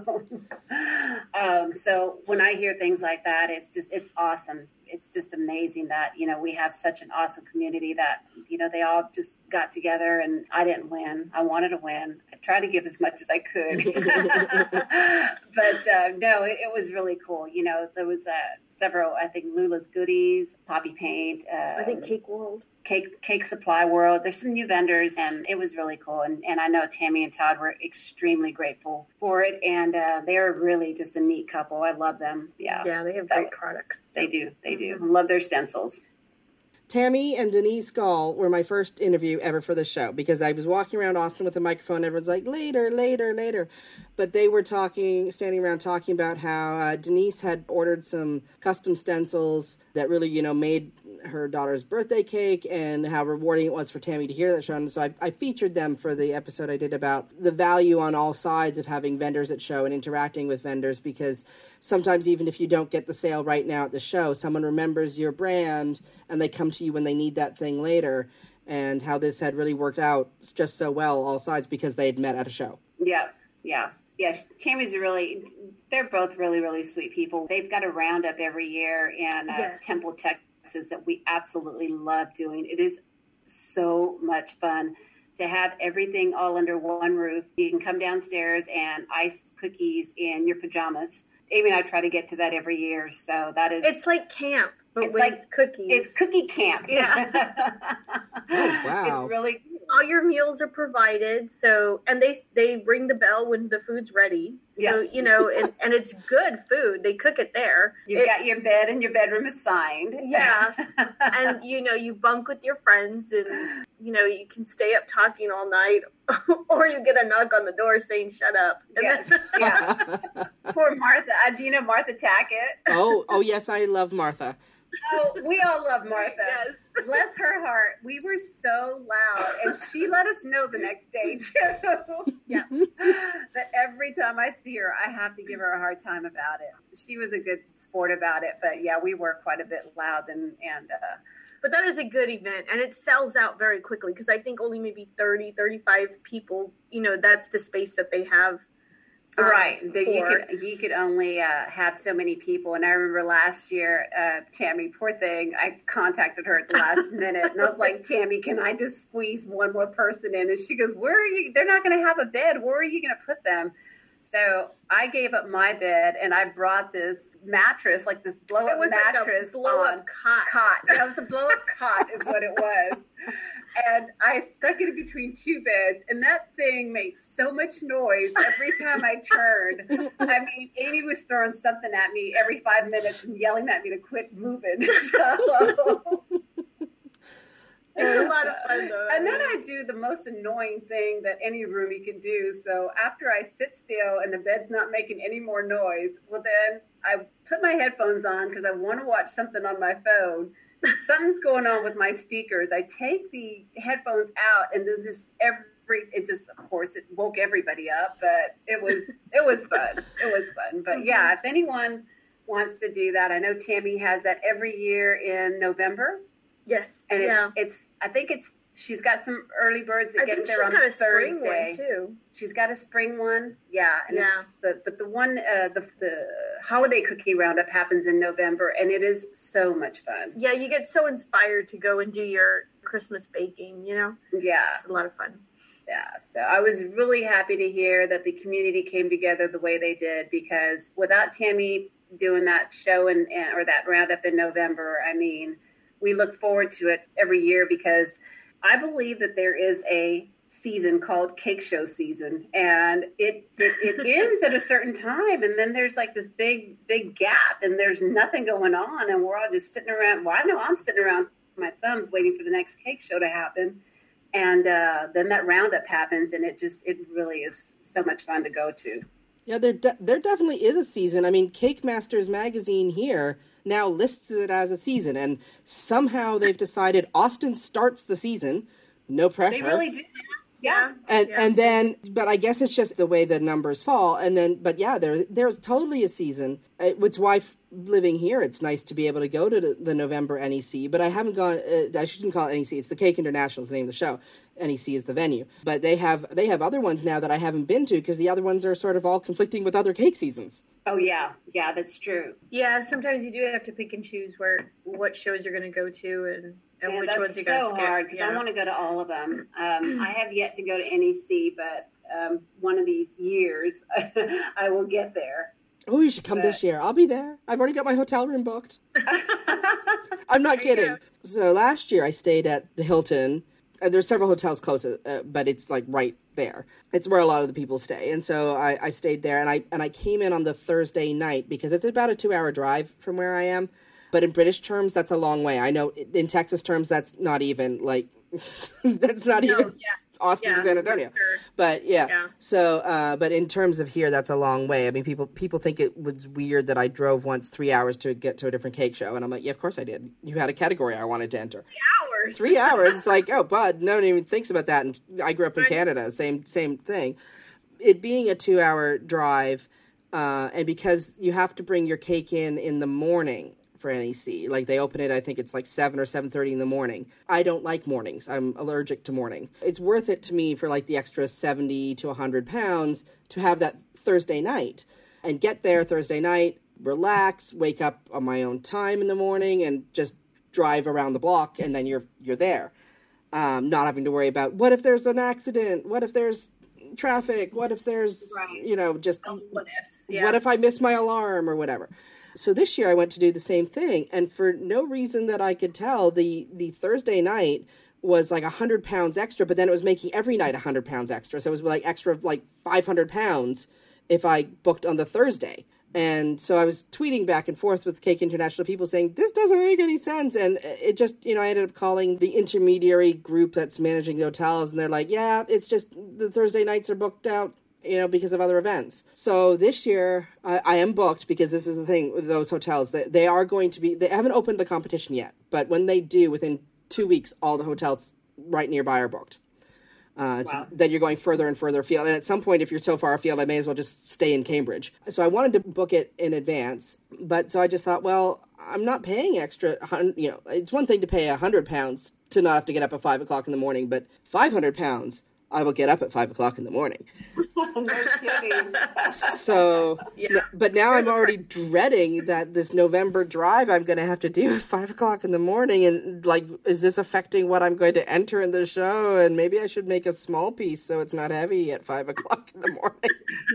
um, so when I hear things like that, it's just, it's awesome. It's just amazing that, you know, we have such an awesome community that, you know, they all just got together, and I didn't win. I wanted to win. I tried to give as much as I could. But uh, no, it, it was really cool. You know, there was uh, several, I think, Lula's Goodies, Poppy Paint. Um, I think Cake World. Cake Cake Supply World. There's some new vendors, and it was really cool. And, and I know Tammy and Todd were extremely grateful for it, and uh, they're really just a neat couple. I love them. Yeah, yeah, they have that great was, products. They do, they do. I love their stencils. Tammy and Denise Gall were my first interview ever for the show, because I was walking around Austin with a microphone. Everyone's like, later, later, later. But they were talking, standing around talking about how uh, Denise had ordered some custom stencils that really, you know, made her daughter's birthday cake, and how rewarding it was for Tammy to hear that show. And so I, I featured them for the episode I did about the value on all sides of having vendors at show and interacting with vendors, because sometimes even if you don't get the sale right now at the show, someone remembers your brand and they come to you when they need that thing later, and how this had really worked out just so well, all sides, because they had met at a show. Yeah, yeah. Yeah, Tammy's a really, they're both really, really sweet people. They've got a roundup every year in uh, yes. Temple, Texas that we absolutely love doing. It is so much fun to have everything all under one roof. You can come downstairs and ice cookies in your pajamas. Amy and I try to get to that every year, so that is... It's like camp, but it's with like cookies. It's cookie camp. Yeah. Oh, wow. It's really... All your meals are provided, so and they they ring the bell when the food's ready. So Yeah. you know, and, and it's good food. They cook it there. You've It- got your bed and your bedroom assigned. Yeah. and you know, you bunk with your friends, and you know, you can stay up talking all night, or you get a knock on the door saying "shut up." And Yes. then- Yeah. Poor Martha. Uh, do you know Martha Tackett? oh, oh yes, I love Martha. Oh, we all love Martha. Yes. Bless her heart. We were so loud, and she let us know the next day too. Yeah. That every time I see her, I have to give her a hard time about it. She was a good sport about it, but yeah, we were quite a bit loud, and and uh, But that is a good event, and it sells out very quickly, because I think only maybe thirty, thirty-five people, you know, that's the space that they have. um, right. That you for- could you could only uh, have so many people. And I remember last year, uh, Tammy, poor thing, I contacted her at the last minute, and I was like, Tammy, can I just squeeze one more person in? And she goes, where are you? They're not going to have a bed. Where are you going to put them? So I gave up my bed, and I brought this mattress, like this blow-up It was like a mattress blow-up on cot. cot. That was a blow-up cot is what it was. And I stuck it in between two beds, and that thing made so much noise every time I turned. I mean, Amy was throwing something at me every five minutes and yelling at me to quit moving. So, It's a lot of fun, though. and then I do the most annoying thing that any roomie can do. So after I sit still and the bed's not making any more noise, well, then I put my headphones on because I want to watch something on my phone. Something's going on with my speakers. I take the headphones out, and then this every it just, of course, it woke everybody up. But it was it was fun. It was fun. But yeah, if anyone wants to do that, I know Tammy has that every year in November. Yes. And it's, yeah. it's, I think it's, she's got some early birds that I get think there she's on got a spring Thursday. one, too. She's got a spring one. Yeah. And Yeah. It's the, but the one, uh, the, the holiday cookie roundup happens in November, and it is so much fun. Yeah, you get so inspired to go and do your Christmas baking, you know? Yeah. It's a lot of fun. Yeah. So I was really happy to hear that the community came together the way they did, because without Tammy doing that show and, and or that roundup in November, I mean, we look forward to it every year, because I believe that there is a season called cake show season, and it, it, it ends at a certain time, and then there's like this big, big gap, and there's nothing going on, and we're all just sitting around. Well, I know I'm sitting around my thumbs waiting for the next cake show to happen. And uh, then that roundup happens, and it just, it really is so much fun to go to. Yeah, there de- there definitely is a season. I mean, Cake Masters magazine here now lists it as a season, and somehow they've decided Austin starts the season. No pressure. They really do. Yeah. And yeah. and then, but I guess it's just the way the numbers fall. And then, but yeah, there there's totally a season. It's why f- living here, it's nice to be able to go to the, the November N E C. But I haven't gone. Uh, I shouldn't call it N E C. It's the Cake International is the name of the show. N E C is the venue. But they have they have other ones now that I haven't been to because the other ones are sort of all conflicting with other cake seasons. Oh yeah, yeah, that's true. Yeah, sometimes you do have to pick and choose where what shows you're going to go to and, and Yeah, which that's ones you got to so skip. hard because yeah. I want to go to all of them. Um, I have yet to go to N E C, but um, one of these years I will get there. Oh, you should come But- this year. I'll be there. I've already got my hotel room booked. I'm not There you kidding. So last year I stayed at the Hilton. Uh, there's several hotels close, uh, but it's like right there. It's where a lot of the people stay, and so I, I stayed there. And I and I came in on the Thursday night because it's about a two-hour drive from where I am. But in British terms, that's a long way. I know in Texas terms, that's not even like that's not No, even yeah. Austin Yeah, to San Antonio. for sure. But yeah, Yeah. so uh, but in terms of here, that's a long way. I mean, people people think it was weird that I drove once three hours to get to a different cake show, and I'm like, yeah, of course I did. You had a category I wanted to enter. Hours. Three hours. It's like, oh, bud, no one even thinks about that. And I grew up in Right. Canada, same same thing. It being a two-hour drive, uh, and because you have to bring your cake in in the morning for N E C, like they open it, I think it's like seven or seven thirty in the morning. I don't like mornings. I'm allergic to morning. It's worth it to me for like the extra seventy to a hundred pounds to have that Thursday night and get there Thursday night, relax, wake up on my own time in the morning, and just drive around the block, and then you're you're there. Um, not having to worry about what if there's an accident, what if there's traffic, what if there's Right. you know just Oh, what ifs. Yeah. what if I miss my alarm or whatever. So this year I went to do the same thing, and for no reason that I could tell, the the Thursday night was like a hundred pounds extra, but then it was making every night a hundred pounds extra. So it was like extra like five hundred pounds if I booked on the Thursday. And so I was tweeting back and forth with Cake International people saying, this doesn't make any sense. And it just, you know, I ended up calling the intermediary group that's managing the hotels. And they're like, yeah, it's just the Thursday nights are booked out, you know, because of other events. So this year I, I am booked because this is the thing with those hotels. That they are going to be, they haven't opened the competition yet. But when they do, within two weeks, all the hotels right nearby are booked. Uh, Wow. so then you're going further and further afield. And at some point, if you're so far afield, I may as well just stay in Cambridge. So I wanted to book it in advance. But so I just thought, well, I'm not paying extra. hun- You know, it's one thing to pay a hundred pounds to not have to get up at five o'clock in the morning, but five hundred pounds, I will get up at five o'clock in the morning. No kidding. So, Yeah. n- but now I'm already dreading that this November drive I'm going to have to do at five o'clock in the morning. And like, is this affecting what I'm going to enter in the show? And maybe I should make a small piece so it's not heavy at five o'clock in the morning.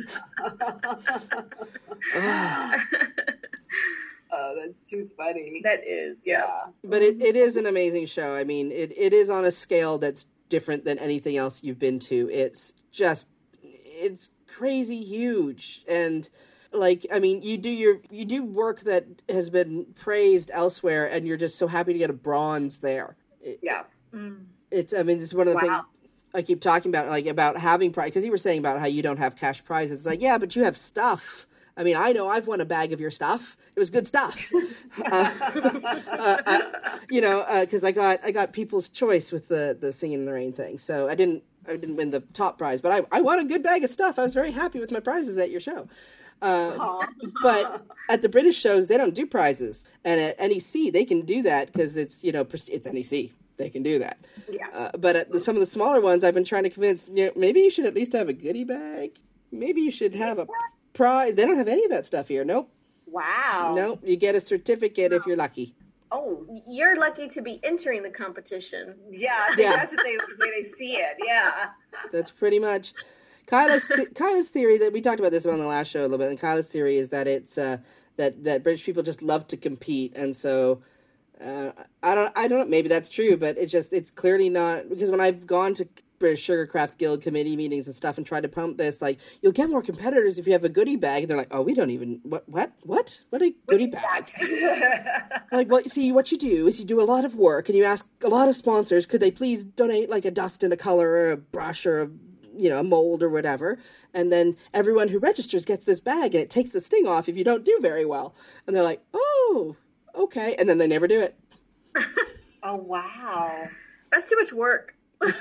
Oh, that's too funny. That is, yeah. But it, it is an amazing show. I mean, it, it is on a scale that's different than anything else you've been to. It's just, it's crazy huge. And like, I mean, you do your, you do work that has been praised elsewhere, and you're just so happy to get a bronze there. It, Yeah. it's, I mean, it's one of the Wow. things I keep talking about, like about having prize, because you were saying about how you don't have cash prizes. It's like, yeah, but you have stuff. I mean, I know I've won a bag of your stuff. It was good stuff. uh, uh, I, you know, because uh, I got I got People's Choice with the, the Singing in the Rain thing. So I didn't I didn't win the top prize, but I, I won a good bag of stuff. I was very happy with my prizes at your show. Uh, but at the British shows, they don't do prizes. And at N E C, they can do that because it's, you know, it's N E C. They can do that. Yeah. Uh, but at the, some of the smaller ones, I've been trying to convince, you know, maybe you should at least have a goodie bag. Maybe you should have a prize. They don't have any of that stuff here. Nope. Wow. Nope. You get a certificate if you're lucky. Oh, You're lucky to be entering the competition. yeah. I think Yeah. that's what they, the way they see it. Yeah. That's pretty much Kyla's th- Kyla's theory that we talked about this on the last show a little bit. And Kyla's theory is that it's uh, that that British people just love to compete, and so uh, I don't I don't know. Maybe that's true, but it's just it's clearly not, because when I've gone to British Sugarcraft Guild committee meetings and stuff and try to pump this, like, you'll get more competitors if you have a goodie bag. And they're like, oh, we don't even, what, what, what? What a goodie bag? Like, well, see, what you do is you do a lot of work and you ask a lot of sponsors, could they please donate like a dust and a color or a brush or a, you know, a mold or whatever. And then everyone who registers gets this bag and it takes the sting off if you don't do very well. And they're like, oh, okay. And then they never do it. Oh, wow. That's too much work.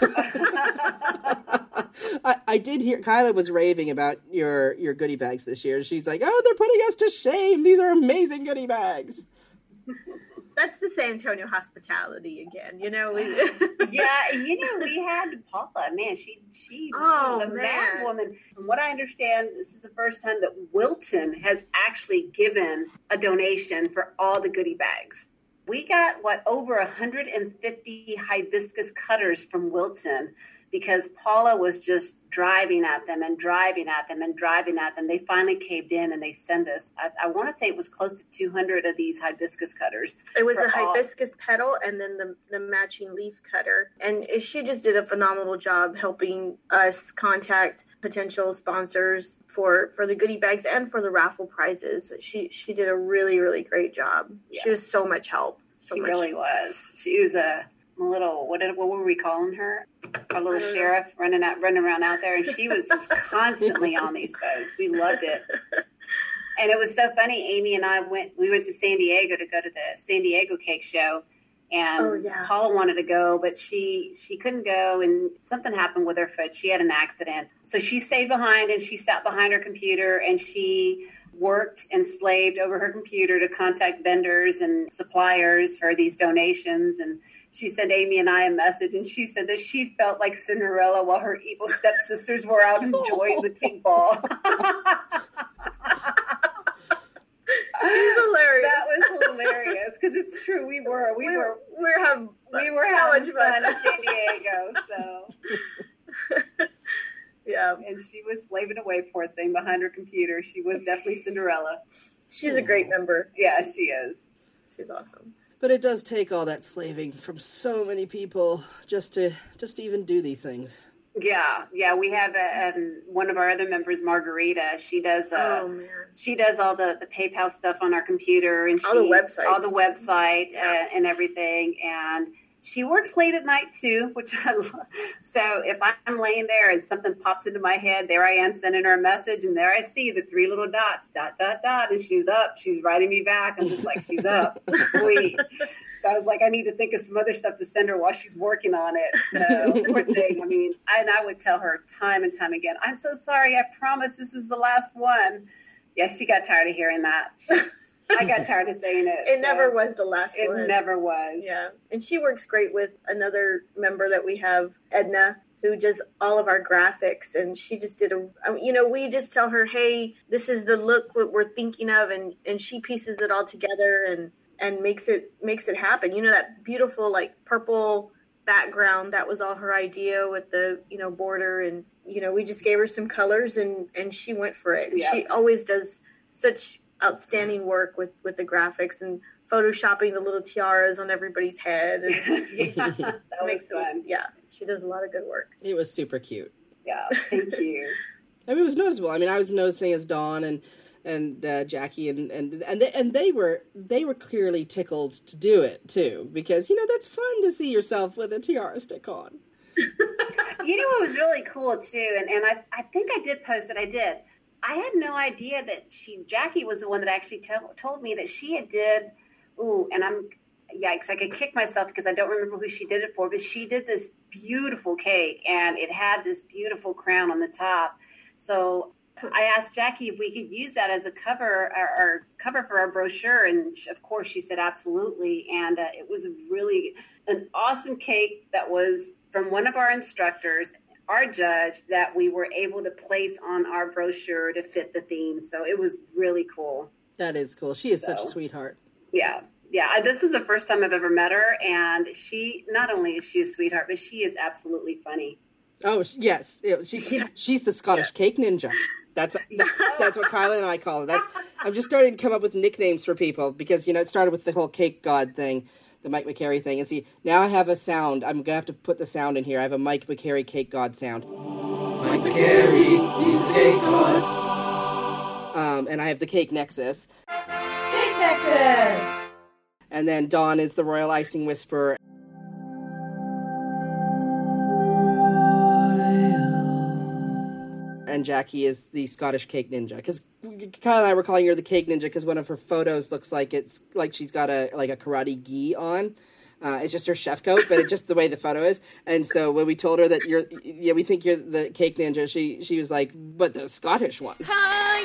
I, I did hear Kyla was raving about your, your goodie bags this year. She's like, oh, they're putting us to shame. These are amazing goodie bags. That's the San Antonio hospitality again, you know. We... Yeah, you know, we had Paula. Man, she she oh, was a man. mad woman. From what I understand, this is the first time that Wilton has actually given a donation for all the goodie bags. We got, what, over one hundred fifty hibiscus cutters from Wilton because Paula was just driving at them and driving at them and driving at them. They finally caved in and they sent us, I, I want to say it was close to two hundred of these hibiscus cutters. It was the all. hibiscus petal and then the, the matching leaf cutter. And she just did a phenomenal job helping us contact potential sponsors for, for the goodie bags and for the raffle prizes. She she did a really, really great job. Yeah. She was so much help. So she much really was. She was a little, what did, what were we calling her? Our little sheriff know. running out, running around out there. And she was just constantly on these folks. We loved it. And it was so funny. Amy and I went, we went to San Diego to go to the San Diego Cake Show. And oh, yeah. Paula wanted to go, but she, she couldn't go. And something happened with her foot. She had an accident. So she stayed behind and she sat behind her computer and she worked and slaved over her computer to contact vendors and suppliers for these donations. And she sent Amy and I a message, and she said that she felt like Cinderella while her evil stepsisters were out enjoying the cake ball. She's hilarious. That was hilarious because it's true. We were, we, we were, we were having, we were so having much fun fun in San Diego. So, yeah, and she was slaving away, poor thing, behind her computer. She was definitely Cinderella. She's a great member. Yeah, she is. She's awesome. But it does take all that slaving from so many people just to just to even do these things. Yeah, yeah. We have a, um, one of our other members, Margarita. She does. Uh, oh man. She does all the, the PayPal stuff on our computer and all she, the websites, all the website yeah. uh, and everything. And she works late at night too, which I love. So if I'm laying there and something pops into my head, there I am sending her a message, and there I see the three little dots, dot, dot, dot, and she's up. She's writing me back. I'm just like, she's up. Sweet. So I was like, I need to think of some other stuff to send her while she's working on it. So poor thing. I mean, I, and I would tell her time and time again, I'm so sorry. I promise this is the last one. Yeah, she got tired of hearing that. I got tired of saying it. It so. never was the last it one. It never was. Yeah. And she works great with another member that we have, Edna, who does all of our graphics. And she just did a, you know, we just tell her, hey, this is the look what we're thinking of. And, and she pieces it all together and, and makes it, makes it happen. You know, that beautiful, like, purple background, that was all her idea with the, you know, border. And, you know, we just gave her some colors and, and she went for it. And yep. She always does such outstanding work with, with the graphics and photoshopping the little tiaras on everybody's head. And yeah, that makes fun. Yeah, she does a lot of good work. It was super cute. Yeah, thank you. I mean, it was noticeable. I mean, I was noticing as Dawn and and uh, Jackie and and and they, and they were they were clearly tickled to do it too, because you know that's fun to see yourself with a tiara stick on. You know what was really cool too, and and I I think I did post it. I did. I had no idea that she, Jackie was the one that actually tell, told me that she had did, ooh, and I'm, yikes, I could kick myself because I don't remember who she did it for, but she did this beautiful cake, and it had this beautiful crown on the top. So I asked Jackie if we could use that as a cover, or, or cover for our brochure, and of course she said absolutely, and uh, it was really an awesome cake that was from one of our instructors, our judge, that we were able to place on our brochure to fit the theme. So it was really cool. That is cool. She is so, such a sweetheart. Yeah. Yeah. This is the first time I've ever met her. And she, not only is she a sweetheart, but she is absolutely funny. Oh, yes. She, yeah. She's the Scottish yeah. cake ninja. That's that, that's what Kyla and I call her. That's I'm just starting to come up with nicknames for people because, you know, it started with the whole cake god thing. the Mike McCary thing. And see, now I have a sound. I'm going to have to put the sound in here. I have a Mike McCary cake god sound. Mike McCary, he's the cake god. Um, and I have the Cake Nexus. Cake Nexus! And then Dawn is the Royal Icing Whisperer. And Jackie is the Scottish Cake Ninja. Because Kyle and I were calling her the Cake Ninja because one of her photos looks like it's like she's got a like a karate gi on. Uh, it's just her chef coat, but it's just the way the photo is. And so when we told her that you're, yeah, we think you're the Cake Ninja, she she was like, but the Scottish one. Uh,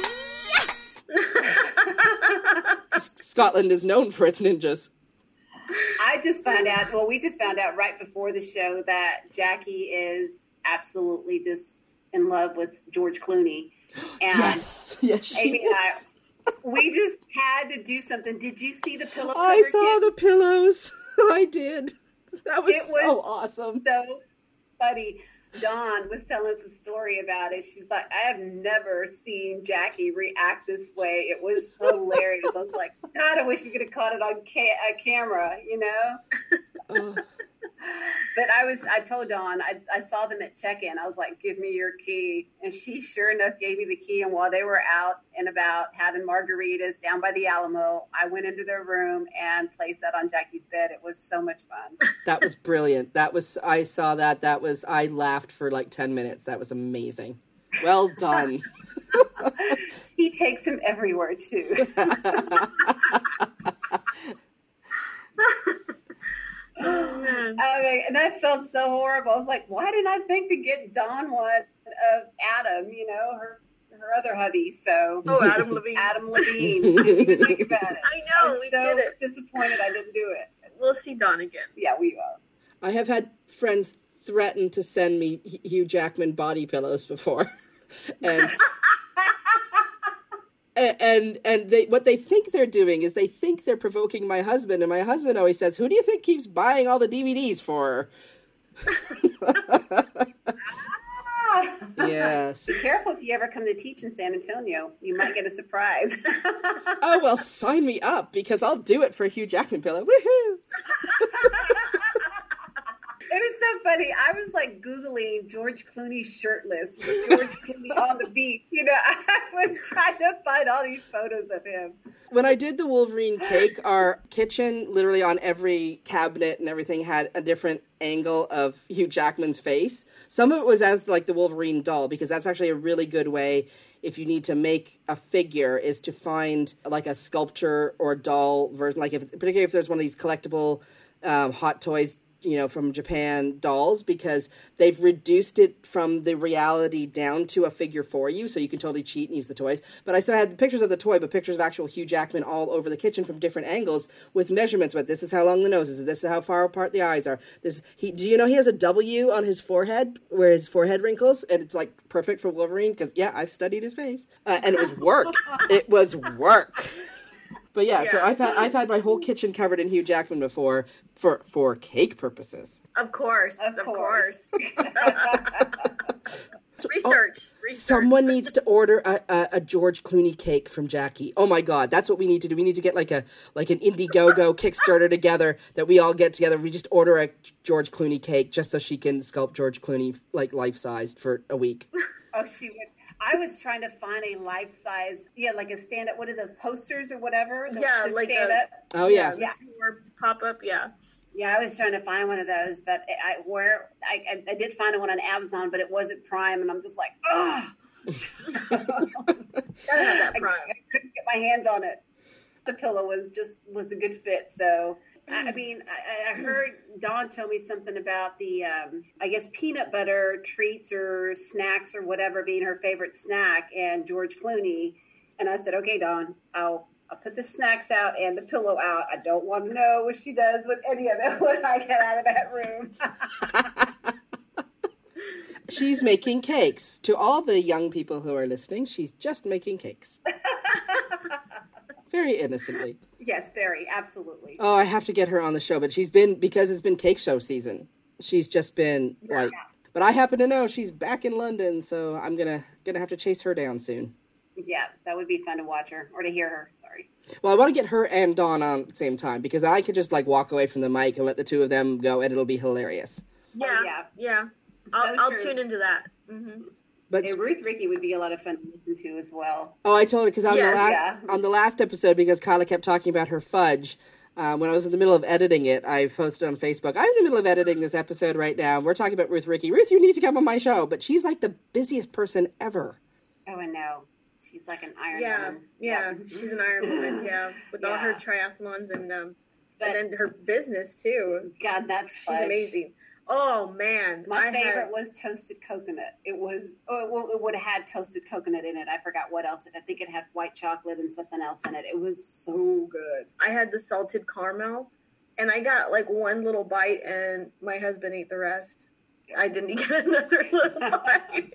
yeah! Scotland is known for its ninjas. I just found out, well, we just found out right before the show that Jackie is absolutely just in love with George Clooney. And yes, yes, she Amy is. and I, we just had to do something. Did you see the pillow cover? I saw kit? the pillows. I did. That was, it was so awesome. So funny. Dawn was telling us a story about it. She's like, I have never seen Jackie react this way. It was hilarious. I was like, God, I wish we could have caught it on ca- a camera, you know? Uh. But I was, I told Dawn, I, I saw them at check-in. I was like, give me your key. And she sure enough gave me the key. And while they were out and about having margaritas down by the Alamo, I went into their room and placed that on Jackie's bed. It was so much fun. That was brilliant. That was, I saw that. That was, I laughed for like ten minutes. That was amazing. Well done. She takes him everywhere too. Oh, man. I mean, and I felt so horrible. I was like, why didn't I think to get Dawn one of Adam, you know, her her other hubby. So Oh, Adam Levine. Adam Levine. I didn't even think about it. I know, I was we so did it. disappointed I didn't do it. We'll see Dawn again. Yeah, we will. I have had friends threaten to send me Hugh Jackman body pillows before. and And and they what they think they're doing is they think they're provoking my husband, and my husband always says, "Who do you think keeps buying all the D V Ds for?" Yes. Be careful if you ever come to teach in San Antonio. You might get a surprise. Oh, well, sign me up, because I'll do it for a Hugh Jackman pillow. Woohoo! It was so funny. I was like Googling George Clooney shirtless, George Clooney on the beach. You know, I was trying to find all these photos of him. When I did the Wolverine cake, our kitchen, literally on every cabinet and everything, had a different angle of Hugh Jackman's face. Some of it was as like the Wolverine doll, because that's actually a really good way if you need to make a figure, is to find like a sculpture or doll version, like if particularly if there's one of these collectible um, Hot Toys, you know, from Japan dolls, because they've reduced it from the reality down to a figure for you, so you can totally cheat and use the toys. But I still had pictures of the toy, but pictures of actual Hugh Jackman all over the kitchen from different angles with measurements. But this is how long the nose is. This is how far apart the eyes are. This he. Do you know he has a W on his forehead where his forehead wrinkles, and it's like perfect for Wolverine? Because yeah, I've studied his face, uh, and it was work. It was work. But yeah, yeah, so I've had I've had my whole kitchen covered in Hugh Jackman before for for cake purposes. Of course, of, of course. course. Research. Oh, research. Someone needs to order a, a, a George Clooney cake from Jackie. Oh my God, that's what we need to do. We need to get like a like an Indiegogo Kickstarter together that we all get together. We just order a George Clooney cake just so she can sculpt George Clooney like life sized for a week. Oh, she would. I was trying to find a life-size, yeah, like a stand-up, what are the posters or whatever? The, yeah, the like stand-up. a, oh, yeah. Yeah, or pop-up, yeah. Yeah, I was trying to find one of those, but I where I, I did find one on Amazon, but it wasn't Prime, and I'm just like, ugh. Gotta have that Prime. I, I couldn't get my hands on it. The pillow was just, was a good fit, so... I mean, I, I heard Dawn tell me something about the, um, I guess, peanut butter treats or snacks or whatever being her favorite snack, and George Clooney. And I said, okay, Dawn, I'll I'll put the snacks out and the pillow out. I don't want to know what she does with any of it when I get out of that room. She's making cakes. To all the young people who are listening, she's just making cakes. Very innocently. Yes, very, absolutely. Oh, I have to get her on the show, but she's been, because it's been cake show season, she's just been yeah. like, but I happen to know she's back in London, so I'm gonna gonna have to chase her down soon. Yeah, that would be fun to watch her, or to hear her, sorry. Well, I want to get her and Dawn on at the same time because I could just like walk away from the mic and let the two of them go, and it'll be hilarious. Yeah, Oh, yeah. yeah. So I'll, I'll true. tune into that. Mm-hmm. But Hey, Ruth Ricky would be a lot of fun to listen to as well. oh, I told her because on Yes, the last yeah. on the last episode, because Kyla kept talking about her fudge. Uh, when I was in the middle of editing it, I posted on Facebook. I'm in the middle of editing this episode right now. We're talking about Ruth Ricky. Ruth, you need to come on my show. But she's like the busiest person ever. Oh, I know. She's like an Iron Yeah, Woman. yeah. She's an Iron Woman, yeah. With all her Yeah. triathlons and um, But- and then her business, too. God, that She's fudge. amazing. Oh, man. My I favorite had- was toasted coconut. It was, oh, well, it would have had toasted coconut in it. I forgot what else. I think it had white chocolate and something else in it. It was so good. I had the salted caramel, and I got like one little bite, and my husband ate the rest. I didn't get another little bite.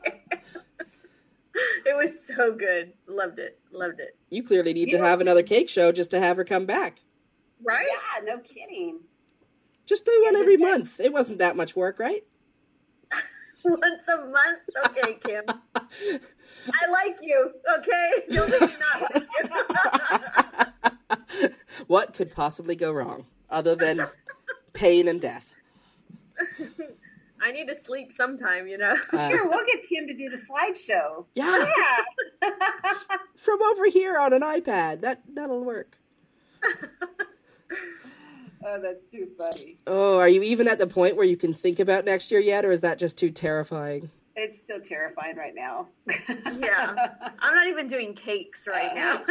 It was so good. Loved it. Loved it. You clearly need to Yeah. have another cake show just to have her come back. Right? Yeah, no kidding. Just do one Yeah, every just- month. It wasn't that much work, right? Once a month? Okay, Kim. I like you, okay? You'll make me not like you. What could possibly go wrong other than pain and death? I need to sleep sometime, you know? Uh, Sure, we'll get Kim to do the slideshow. Yeah, Yeah. from over here on an iPad. That that'll work. Oh, that's too funny. Oh, are you even at the point where you can think about next year yet, or is that just too terrifying? It's still terrifying right now. Yeah. I'm not even doing cakes right now.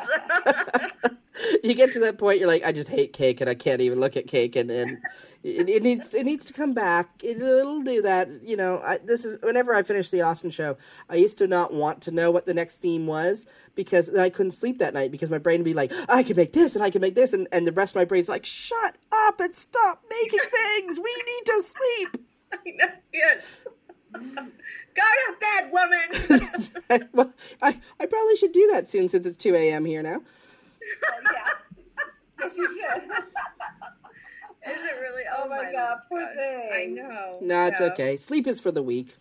You get to that point, you're like, I just hate cake, and I can't even look at cake, and, and it, it needs it needs to come back. It, it'll do that, you know. I, this is whenever I finish the Austin show, I used to not want to know what the next theme was because I couldn't sleep that night because my brain would be like, I can make this and I can make this, and, and the rest of my brain's like, shut up and stop making things. We need to sleep. I know, yes. Go to bed, woman. Well, I I probably should do that soon since it's two a.m. here now. Oh, yeah. Yes, you should. Is it really? Oh, Oh, my my God, poor gosh. thing. I know. No, it's Yeah. okay. Sleep is for the weak.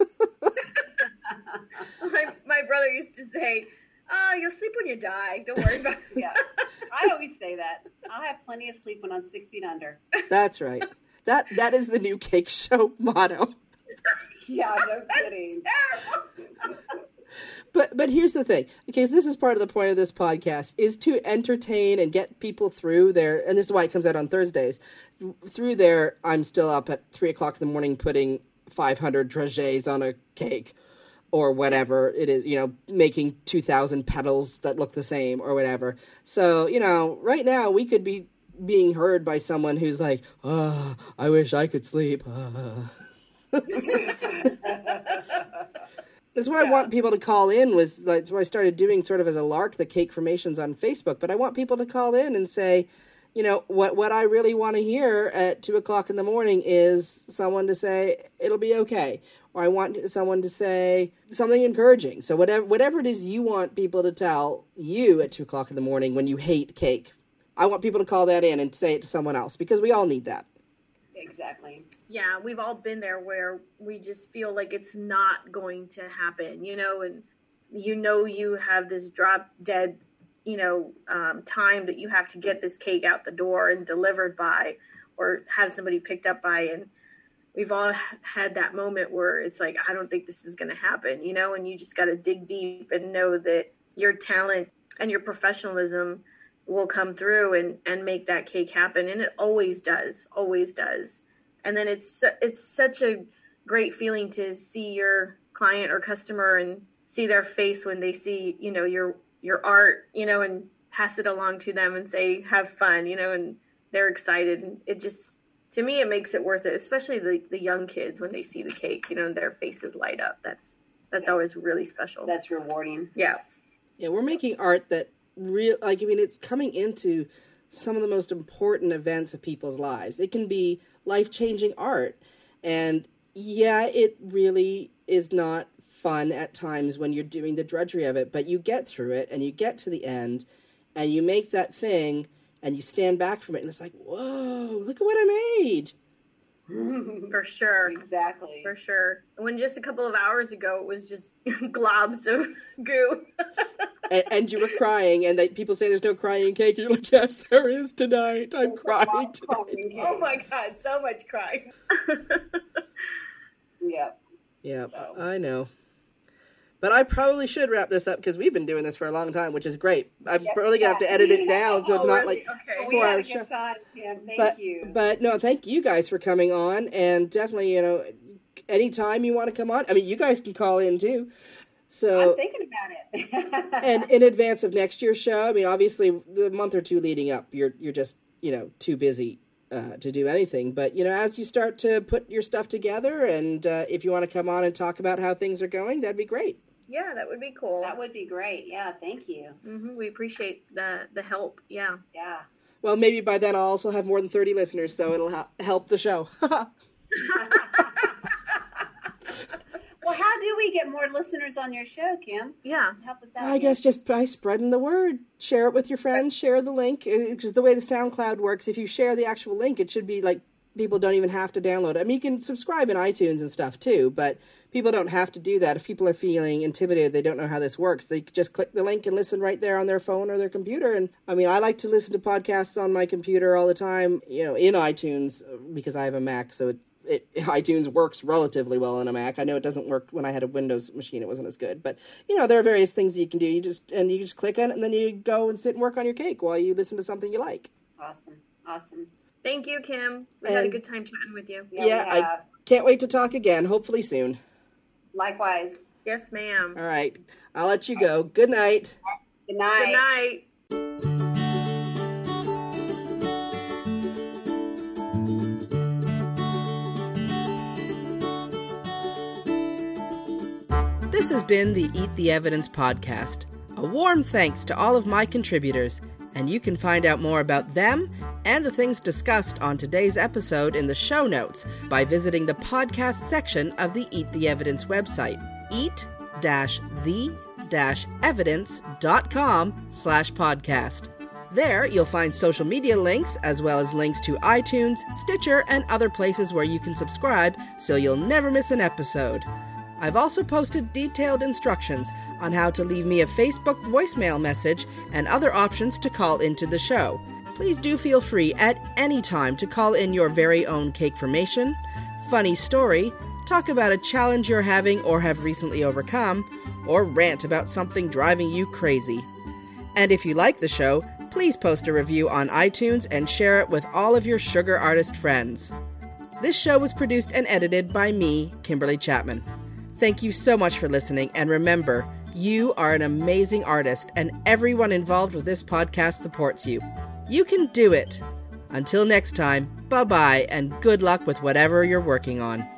My, my brother used to say, oh, you'll sleep when you die. Don't worry about it. Yeah. I always say that. I'll have plenty of sleep when I'm six feet under. That's right. That that is the new cake show motto. Yeah, no kidding. Terrible. But but here's the thing. Okay, so this is part of the point of this podcast is to entertain and get people through their, and this is why it comes out on Thursdays, through their, I'm still up at three o'clock in the morning putting five hundred dragées on a cake or whatever it is, you know, making two thousand petals that look the same or whatever. So, you know, right now we could be being heard by someone who's like, oh, I wish I could sleep. Uh. That's what I want people to call in was, like, that's what I started doing sort of as a lark, the cake formations on Facebook. But I want people to call in and say, you know, what, what I really want to hear at two o'clock in the morning is someone to say, it'll be okay. Or I want someone to say something encouraging. So whatever, whatever it is you want people to tell you at two o'clock in the morning when you hate cake, I want people to call that in and say it to someone else because we all need that. Exactly. Yeah, we've all been there where we just feel like it's not going to happen, you know, and you know you have this drop dead, you know, um, time that you have to get this cake out the door and delivered by or have somebody picked up by. And we've all had that moment where it's like, I don't think this is going to happen, you know, and you just got to dig deep and know that your talent and your professionalism will come through and, and make that cake happen. And it always does, always does. And then it's it's such a great feeling to see your client or customer and see their face when they see, you know, your your art, you know, and pass it along to them and say, have fun, you know, and they're excited. And it just, to me, it makes it worth it, especially the, the young kids when they see the cake, you know, and their faces light up. That's that's Yeah. always really special. That's rewarding. Yeah. Yeah, we're making art that real, like, I mean, it's coming into some of the most important events of people's lives. It can be life-changing art. And yeah, it really is not fun at times when you're doing the drudgery of it, but you get through it and you get to the end and you make that thing and you stand back from it and it's like, whoa, look at what I made. For sure. Exactly. For sure. When just a couple of hours ago, it was just globs of goo. and, and you were crying, and they, people say there's no crying cake. And you're like, yes, there is tonight. I'm There's a crying lot of tonight. crying cake. Oh my God, so much crying. Yeah. Yeah, So. I know. But I probably should wrap this up because we've been doing this for a long time, which is great. I'm Yeah, probably going to have to yeah. edit it down so it's Oh, not really? like Okay. We four had a hours show. good time, Kim. Thank But, you. but no, thank you guys for coming on, and definitely, you know, anytime you want to come on. I mean, you guys can call in too. So I'm thinking about it. and in advance of next year's show, I mean, obviously the month or two leading up, you're you're just, you know, too busy uh, to do anything. But, you know, as you start to put your stuff together, and uh, if you want to come on and talk about how things are going, that'd be great. Yeah, that would be cool. That would be great. Yeah, thank you. hmm We appreciate the the help. Yeah. Yeah. Well, maybe by then I'll also have more than thirty listeners, so it'll ha- help the show. Well, how do we get more listeners on your show, Kim? Yeah. Help us out. I guess just by spreading the word. Share it with your friends, share the link. Because the way the SoundCloud works, if you share the actual link, it should be like people don't even have to download it. I mean, you can subscribe in iTunes and stuff too, but people don't have to do that. If people are feeling intimidated, they don't know how this works, they just click the link and listen right there on their phone or their computer. And I mean, I like to listen to podcasts on my computer all the time, you know, in iTunes, because I have a Mac, so it, it iTunes works relatively well on a Mac. I know it doesn't work when I had a Windows machine; it wasn't as good. But you know, there are various things that you can do. You just and you just click on it, and then you go and sit and work on your cake while you listen to something you like. Awesome. Awesome. Thank you, Kim. We And- had a good time chatting with you. Yeah, Yeah, we I- have. Can't wait to talk again. Hopefully soon. Likewise. Yes, ma'am. All right, I'll let you go. Good night. Good night. Good night. This has been the Eat the Evidence podcast. A warm thanks to all of my contributors, and you can find out more about them and the things discussed on today's episode in the show notes by visiting the podcast section of the Eat the Evidence website, eat-the-evidence.com slash podcast. There, you'll find social media links as well as links to iTunes, Stitcher, and other places where you can subscribe so you'll never miss an episode. I've also posted detailed instructions on how to leave me a Facebook voicemail message and other options to call into the show. Please do feel free at any time to call in your very own cakeformation, funny story, talk about a challenge you're having or have recently overcome, or rant about something driving you crazy. And if you like the show, please post a review on iTunes and share it with all of your sugar artist friends. This show was produced and edited by me, Kimberly Chapman. Thank you so much for listening, and remember, you are an amazing artist, and everyone involved with this podcast supports you. You can do it! Until next time, bye-bye, and good luck with whatever you're working on.